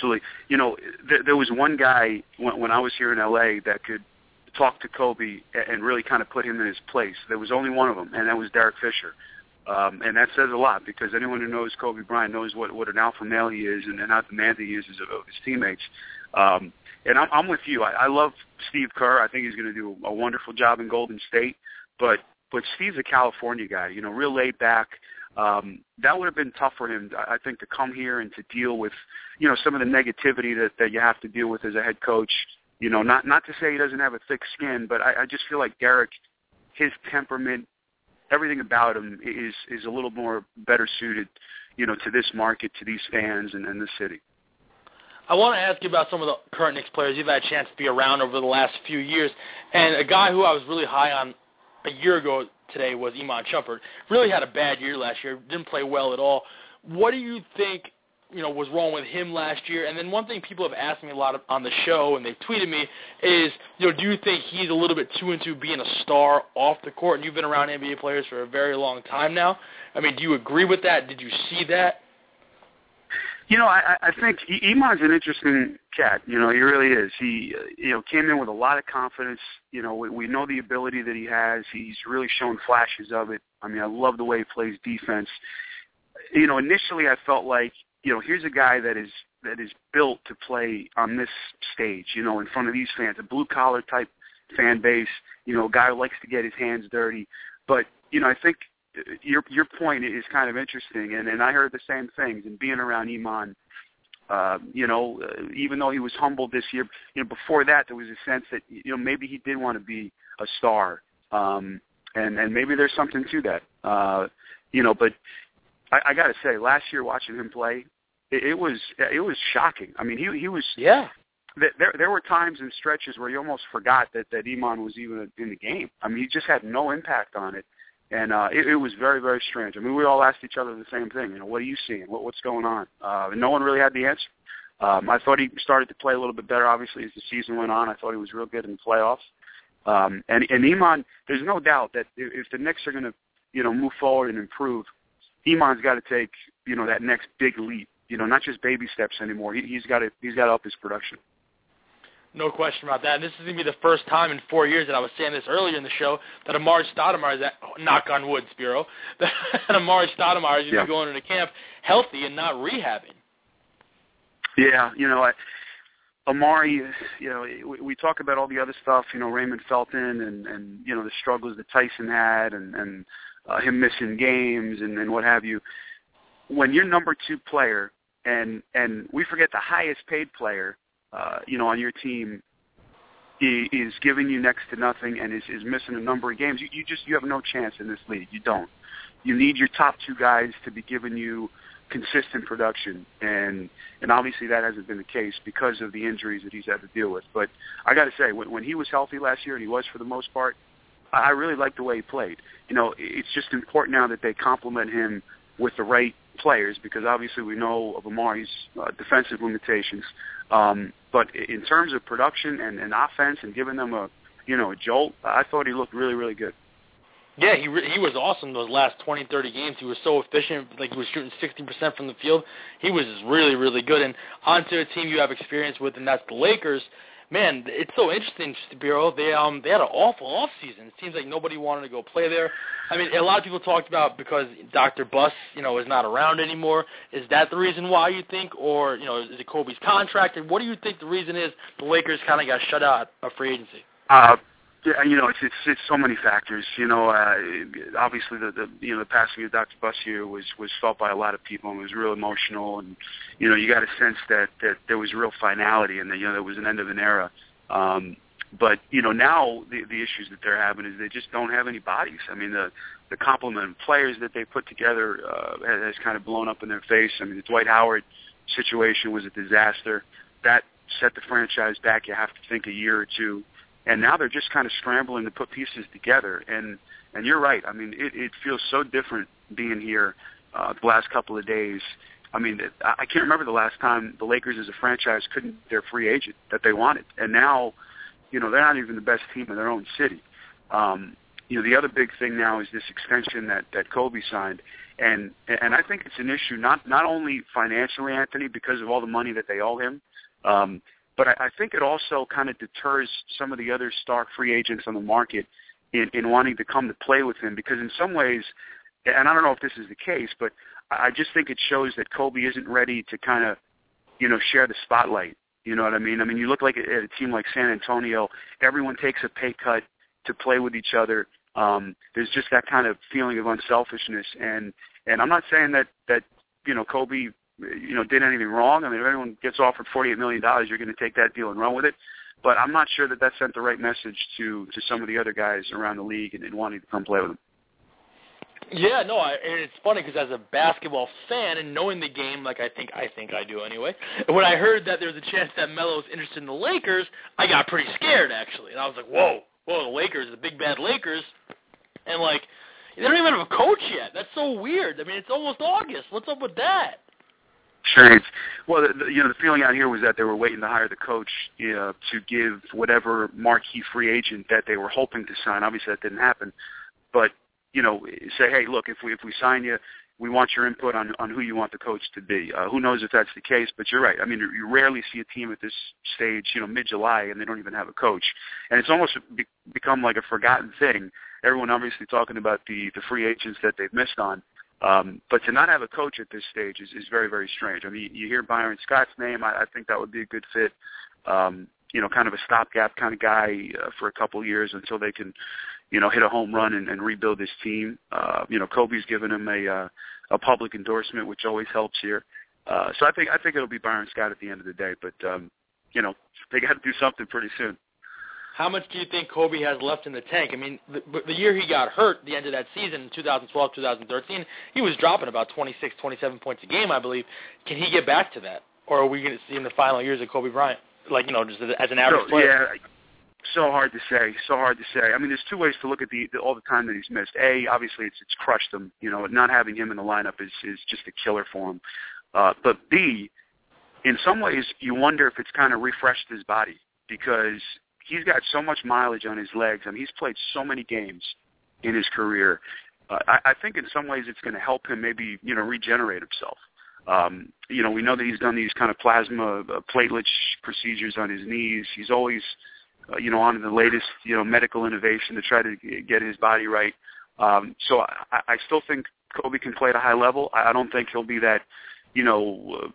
There was one guy when I was here in L.A. that could talk to Kobe and really kind of put him in his place. There was only one of them, and that was Derek Fisher. And that says a lot, because anyone who knows Kobe Bryant knows what an alpha male he is and how demanding he is of his teammates. And I'm with you. I love Steve Kerr. I think he's going to do a wonderful job in Golden State. But Steve's a California guy, real laid back. That would have been tough for him, I think, to come here and to deal with, some of the negativity that you have to deal with as a head coach. Not to say he doesn't have a thick skin, but I just feel like Derek, his temperament, everything about him is a little more better suited, to this market, to these fans, and this city. I want to ask you about some of the current Knicks players you've had a chance to be around over the last few years. And a guy who I was really high on a year ago today was Iman Shumpert. Really had a bad year last year, didn't play well at all. What do you think was wrong with him last year? And then one thing people have asked me a lot on the show, and they've tweeted me, is, do you think he's a little bit too into being a star off the court? And you've been around NBA players for a very long time now. I mean, do you agree with that? Did you see that? I think Iman's an interesting cat. He really is. He, came in with a lot of confidence. We know the ability that he has. He's really shown flashes of it. I mean, I love the way he plays defense. Initially I felt like, here's a guy that is built to play on this stage, in front of these fans, a blue-collar type fan base, a guy who likes to get his hands dirty. But, I think your point is kind of interesting, and I heard the same things. And being around Iman, even though he was humbled this year, before that there was a sense that, maybe he did want to be a star, and maybe there's something to that, But I got to say, last year watching him play, it was shocking. I mean, he was. Yeah. There were times and stretches where you almost forgot that Iman was even in the game. I mean, he just had no impact on it, and it was very, very strange. I mean, we all asked each other the same thing. What are you seeing? What's going on? And no one really had the answer. I thought he started to play a little bit better, obviously, as the season went on. I thought he was real good in the playoffs. And Iman, there's no doubt that if the Knicks are going to, move forward and improve, Iman's got to take, that next big leap. Not just baby steps anymore. He's got to up his production. No question about that. And this is going to be the first time in 4 years, that I was saying this earlier in the show, that Amar'e Stoudemire is knock on wood, Spiro, that Amar'e Stoudemire is going to be going into camp healthy and not rehabbing. Yeah, Amari, we talk about all the other stuff, Raymond Felton and the struggles that Tyson had and him missing games and what have you. When your number 2 player and we forget the highest paid player, on your team is giving you next to nothing and is missing a number of games, you have no chance in this league. You don't. You need your top 2 guys to be giving you consistent production, and obviously that hasn't been the case because of the injuries that he's had to deal with. But I got to say, when he was healthy last year, and he was for the most part, I really liked the way he played. It's just important now that they complement him with the right players, because obviously we know of Amari's defensive limitations. But in terms of production and offense and giving them a jolt, I thought he looked really, really good. Yeah, he was awesome those last 20, 30 games. He was so efficient, like he was shooting 60% from the field. He was really, really good. And onto a team you have experience with, and that's the Lakers. Man, it's so interesting, Bureau. They had an awful offseason. It seems like nobody wanted to go play there. I mean, a lot of people talked about because Dr. Buss, is not around anymore. Is that the reason why you think, or is it Kobe's contract? And what do you think the reason is the Lakers kind of got shut out of free agency? Yeah, it's so many factors. Obviously the passing of Dr. Buss here was felt by a lot of people and was real emotional, and you got a sense that there was real finality and that there was an end of an era. But now the issues that they're having is they just don't have any bodies. I mean the complement of players that they put together has kind of blown up in their face. I mean the Dwight Howard situation was a disaster. That set the franchise back, you have to think, a year or two. And now they're just kind of scrambling to put pieces together. And you're right. I mean, it feels so different being here the last couple of days. I mean, I can't remember the last time the Lakers as a franchise couldn't get their free agent that they wanted. And now, they're not even the best team in their own city. The other big thing now is this extension that Kobe signed. And I think it's an issue not only financially, Anthony, because of all the money that they owe him, but I think it also kind of deters some of the other star free agents on the market in wanting to come to play with him, because in some ways, and I don't know if this is the case, but I just think it shows that Kobe isn't ready to kind of, share the spotlight. You know what I mean? I mean, you look like at a team like San Antonio, everyone takes a pay cut to play with each other. There's just that kind of feeling of unselfishness, and I'm not saying that Kobe did anything wrong. I mean, if anyone gets offered $48 million, you're going to take that deal and run with it. But I'm not sure that sent the right message to some of the other guys around the league and wanting to come play with them. Yeah, no, and it's funny because as a basketball fan and knowing the game, like I think I do anyway, when I heard that there was a chance that Melo's interested in the Lakers, I got pretty scared, actually. And I was like, whoa, the Lakers, the big bad Lakers. And, they don't even have a coach yet. That's so weird. I mean, it's almost August. What's up with that? Strange. Well, the feeling out here was that they were waiting to hire the coach to give whatever marquee free agent that they were hoping to sign. Obviously, that didn't happen. But say, hey, look, if we sign you, we want your input on who you want the coach to be. Who knows if that's the case? But you're right. I mean, you rarely see a team at this stage, mid-July, and they don't even have a coach. And it's almost become like a forgotten thing. Everyone obviously talking about the free agents that they've missed on. But to not have a coach at this stage is very, very strange. I mean, you hear Byron Scott's name. I think that would be a good fit. Kind of a stopgap kind of guy for a couple years until they can, hit a home run and rebuild this team. Kobe's given him a public endorsement, which always helps here. So I think it'll be Byron Scott at the end of the day. But they got to do something pretty soon. How much do you think Kobe has left in the tank? I mean, the year he got hurt, the end of that season, in 2012, 2013, he was dropping about 26, 27 points a game, I believe. Can he get back to that? Or are we going to see in the final years of Kobe Bryant, just as an average player? Yeah, so hard to say. I mean, there's two ways to look at all the time that he's missed. A, obviously, it's crushed him. Not having him in the lineup is just a killer for him. But B, in some ways, you wonder if it's kind of refreshed his body, because he's got so much mileage on his legs. I mean, he's played so many games in his career. I think in some ways it's going to help him maybe, regenerate himself. We know that he's done these kind of plasma platelet procedures on his knees. He's always, on the latest, medical innovation to try to get his body right. So I still think Kobe can play at a high level. I don't think he'll be that,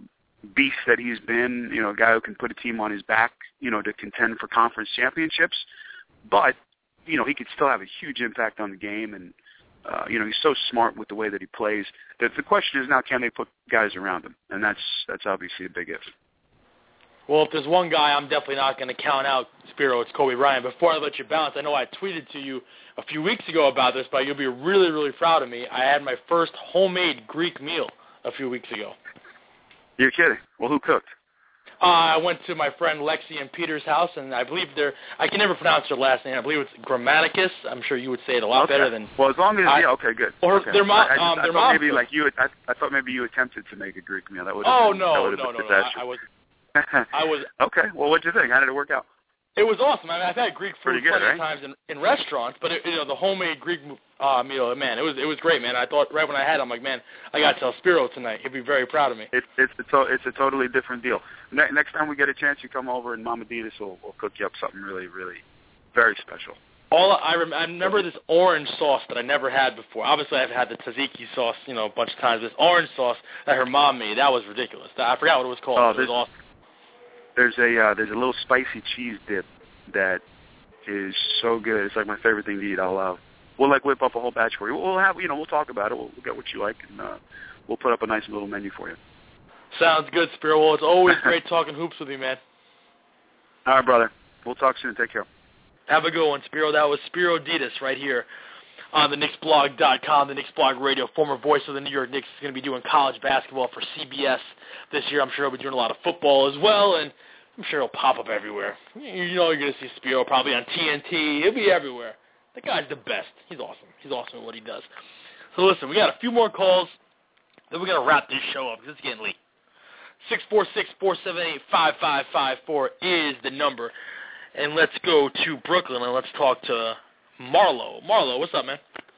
beast that he's been, a guy who can put a team on his back, to contend for conference championships. But, he could still have a huge impact on the game, and, he's so smart with the way that he plays. That the question is now, can they put guys around him? And that's obviously a big if. Well, if there's one guy I'm definitely not going to count out, Spiro, it's Kobe Bryant. Before I let you bounce, I know I tweeted to you a few weeks ago about this, but you'll be really, really proud of me. I had my first homemade Greek meal a few weeks ago. You're kidding. Well, who cooked? I went to my friend Lexi and Peter's house, and I believe I can never pronounce their last name. I believe it's Grammaticus. I'm sure you would say it a lot better than. Well, as long as okay, good. Or okay. their mom. I their thought mom. Maybe like you. I thought maybe you attempted to make a Greek meal. That would. No. I was. Okay. Well, what'd you think? How did it work out? It was awesome. I mean, I've had Greek food plenty of right? times in restaurants, but the homemade Greek meal, man, it was great, man. I thought right when I had it, I'm like, man, I got to tell Spiro tonight. He'd be very proud of me. It's a totally different deal. Next time we get a chance, you come over and Mama Ditas will cook you up something really, really very special. I remember this orange sauce that I never had before. Obviously, I've had the tzatziki sauce, a bunch of times. This orange sauce that her mom made, that was ridiculous. I forgot what it was called. It was awesome. There's a little spicy cheese dip that is so good. It's like my favorite thing to eat. We'll whip up a whole batch for you. We'll have we'll talk about it. We'll get what you like, and we'll put up a nice little menu for you. Sounds good, Spiro. Well, it's always great talking hoops with you, man. All right, brother. We'll talk soon. Take care. Have a good one, Spiro. That was Spiro Ditas right here on the KnicksBlog.com, the Knicks Blog Radio, former voice of the New York Knicks. Is going to be doing college basketball for CBS this year. I'm sure he'll be doing a lot of football as well, and I'm sure he'll pop up everywhere. You're going to see Spiro probably on TNT. He'll be everywhere. The guy's the best. He's awesome. He's awesome at what he does. So listen, we got a few more calls, then we're going to wrap this show up because it's getting late. 646-478-5554 is the number. And let's go to Brooklyn and let's talk to Marlo. Marlo, what's up, man?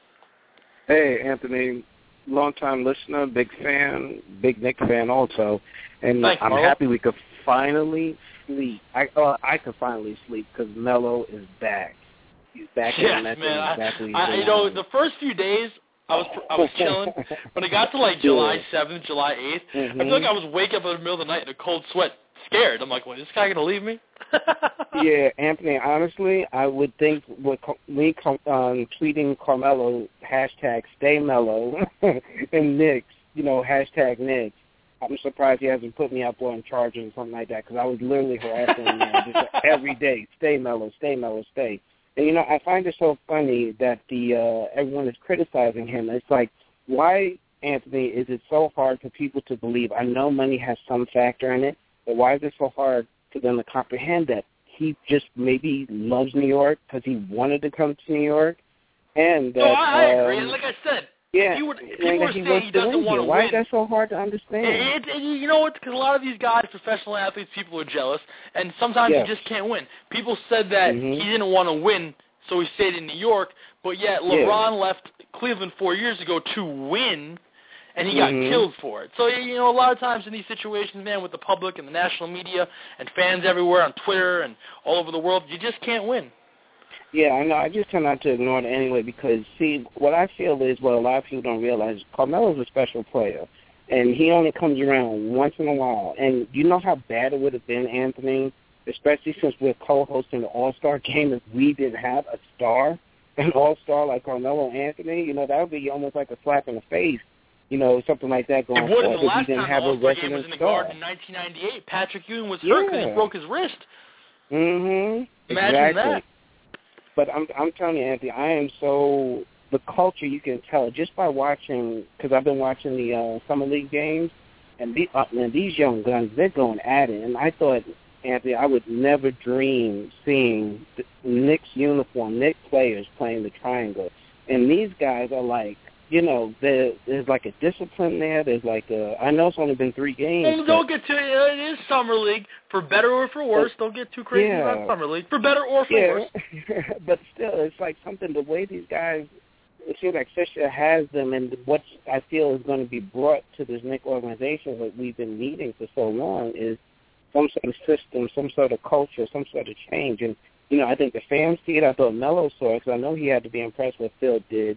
Hey, Anthony. Long-time listener, big fan, big Knicks fan also. And Thanks, I'm Marlo. happy we could finally sleep. I could finally sleep because Melo is back. He's back yes, in the man. exactly. The first few days I was chilling. When it got to July 7th, July 8th, I feel like I was waking up in the middle of the night in a cold sweat, scared. I'm like, well, is this guy going to leave me? Yeah, Anthony, honestly, I would think with me tweeting Carmelo, #StayMelo, and Knicks, #Knicks, I'm surprised he hasn't put me up on charges or something like that because I was literally harassing him just every day. Stay Melo, stay Melo, stay. And, I find it so funny that everyone is criticizing him. It's like, why, Anthony, is it so hard for people to believe? I know money has some factor in it, but why is it so hard for them to comprehend that he just maybe loves New York because he wanted to come to New York? And that, I agree. And like I said, yeah, people are saying he doesn't want to win. Why is that so hard to understand? You know what? Because a lot of these guys, professional athletes, people are jealous, and sometimes he just can't win. People said that he didn't want to win, so he stayed in New York, but yet LeBron left Cleveland 4 years ago to win, and he got killed for it. So, a lot of times in these situations, man, with the public and the national media and fans everywhere on Twitter and all over the world, you just can't win. Yeah, I know. I just tend not to ignore it anyway because, see, what I feel is what a lot of people don't realize. Carmelo's a special player, and he only comes around once in a while. And you know how bad it would have been, Anthony, especially since we're co-hosting the All-Star game, if we didn't have a star, an All-Star like Carmelo Anthony. That would be almost like a slap in the face, something like that going forward. It would have. The last time the All-Star game was in the Garden in 1998. Patrick Ewing was hurt because he broke his wrist. Imagine that. But I'm telling you, Anthony, I am so – the culture, you can tell just by watching – because I've been watching the Summer League games, and these young guns, they're going at it. And I thought, Anthony, I would never dream seeing the Knicks uniform, Knicks players playing the triangle. And these guys are like, there's like a discipline there. There's like I know it's only been 3 games. And don't get too. It is Summer League, for better or for worse. Don't get too crazy about Summer League, for better or for worse. But still, it's like something, the way these guys, it feels like Fisher has them, and what I feel is going to be brought to this Knicks organization that we've been needing for so long is some sort of system, some sort of culture, some sort of change. And, I think the fans see it. I thought Melo saw it because I know he had to be impressed with what Phil did.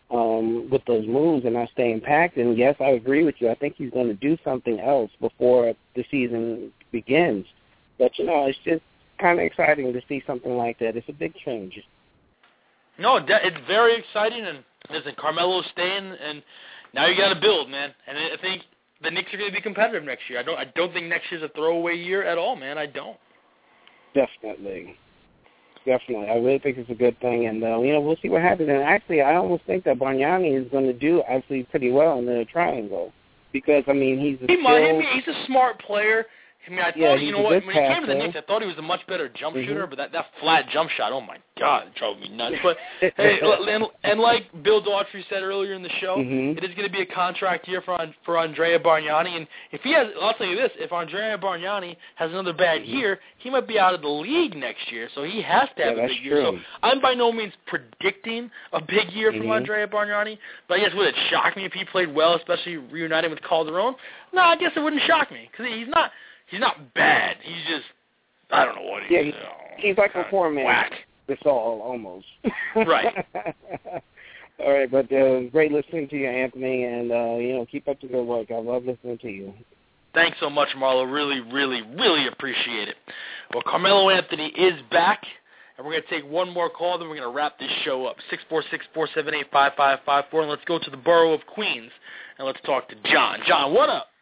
with those moves and not staying packed. And yes, I agree with you. I think he's going to do something else before the season begins. But, it's just kind of exciting to see something like that. It's a big change. No, it's very exciting. And listen, Carmelo's staying, and now you got to build, man. And I think the Knicks are going to be competitive next year. I don't think next year's a throwaway year at all, man. I don't. Definitely. I really think it's a good thing, and we'll see what happens. And actually, I almost think that Bargnani is going to do actually pretty well in the triangle because he's he's a smart player. I thought, when he came to the Knicks, I thought he was a much better jump shooter, but that flat jump shot, oh my God, it drove me nuts. But hey, and like Bill Daughtry said earlier in the show, it is going to be a contract year for Andrea Bargnani, and if he has, I'll tell you this, if Andrea Bargnani has another bad year, he might be out of the league next year, so he has to have a big year. So I'm by no means predicting a big year from Andrea Bargnani, but I guess would it shock me if he played well, especially reuniting with Calderon? No, I guess it wouldn't shock me because he's not bad. He's just, I don't know what he is. He's like a poor man. Whack. That's all, almost. Right. All right, but great listening to you, Anthony, and, keep up the good work. I love listening to you. Thanks so much, Marlo. Really, really, really appreciate it. Well, Carmelo Anthony is back, and we're going to take one more call, then we're going to wrap this show up. 646-478-5554, and let's go to the borough of Queens, and let's talk to John. John, what up?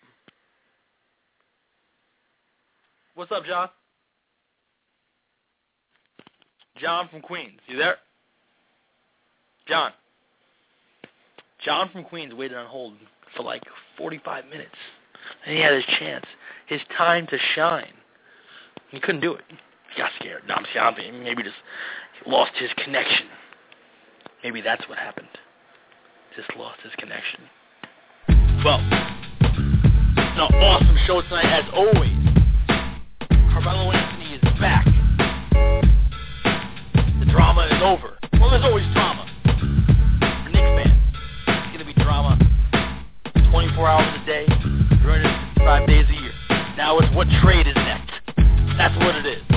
What's up, John? John from Queens. You there? John. John from Queens waited on hold for like 45 minutes. And he had his chance. His time to shine. He couldn't do it. He got scared. No, I'm scared. Maybe just lost his connection. Maybe that's what happened. Just lost his connection. Well, it's an awesome show tonight, as always. Carmelo Anthony is back. The drama is over. Well, there's always drama. For Knicks fans, it's going to be drama 24 hours a day, 365 days a year. Now it's what trade is next. That's what it is.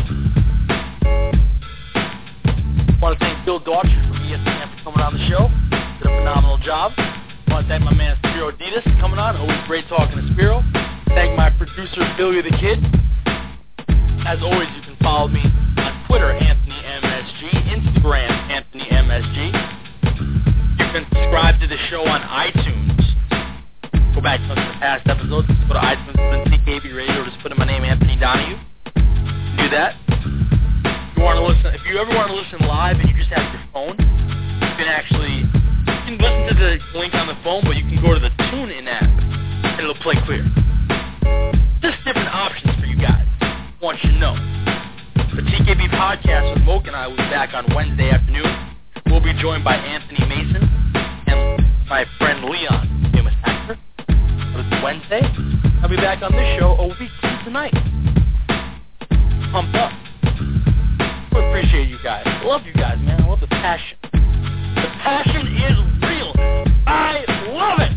I want to thank Bill Daughtry from ESPN for coming on the show. Did a phenomenal job. I want to thank my man Spiro Adidas for coming on. Always great talking to Spiro. Thank my producer, Billy the Kid. As always, you can follow me on Twitter, AnthonyMSG, Instagram, AnthonyMSG. You can subscribe to the show on iTunes. Go back to some of the past episodes. Just go to iTunes, and TKB Radio, or just put in my name, Anthony Donahue. Do that. If you ever want to listen live and you just have your phone, you can listen to the link on the phone, but you can go to the TuneIn app, and it'll play clear. Just different options for you guys. Want you to know. The TKB podcast with Moke and I will be back on Wednesday afternoon. We'll be joined by Anthony Mason and my friend Leon, famous actor. But it's Wednesday. I'll be back on this show a week from tonight. Pumped up. I appreciate you guys. I love you guys, man. I love the passion. The passion is real. I love it.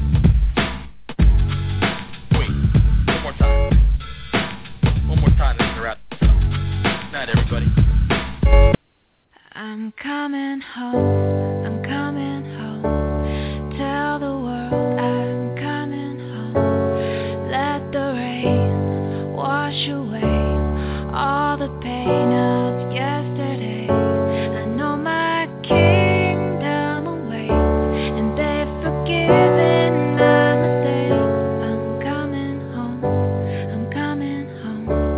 Wait, one more time. Time to wrap this up. Good night, everybody. I'm coming home. I'm coming home. Tell the world I'm coming home. Let the rain wash away all the pain of yesterday. I know my kingdom awaits, and they've forgiven my mistakes. I'm coming home. I'm coming home.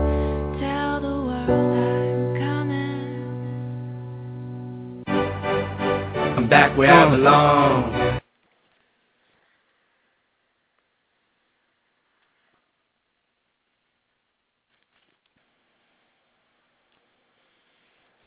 I'm back where I belong.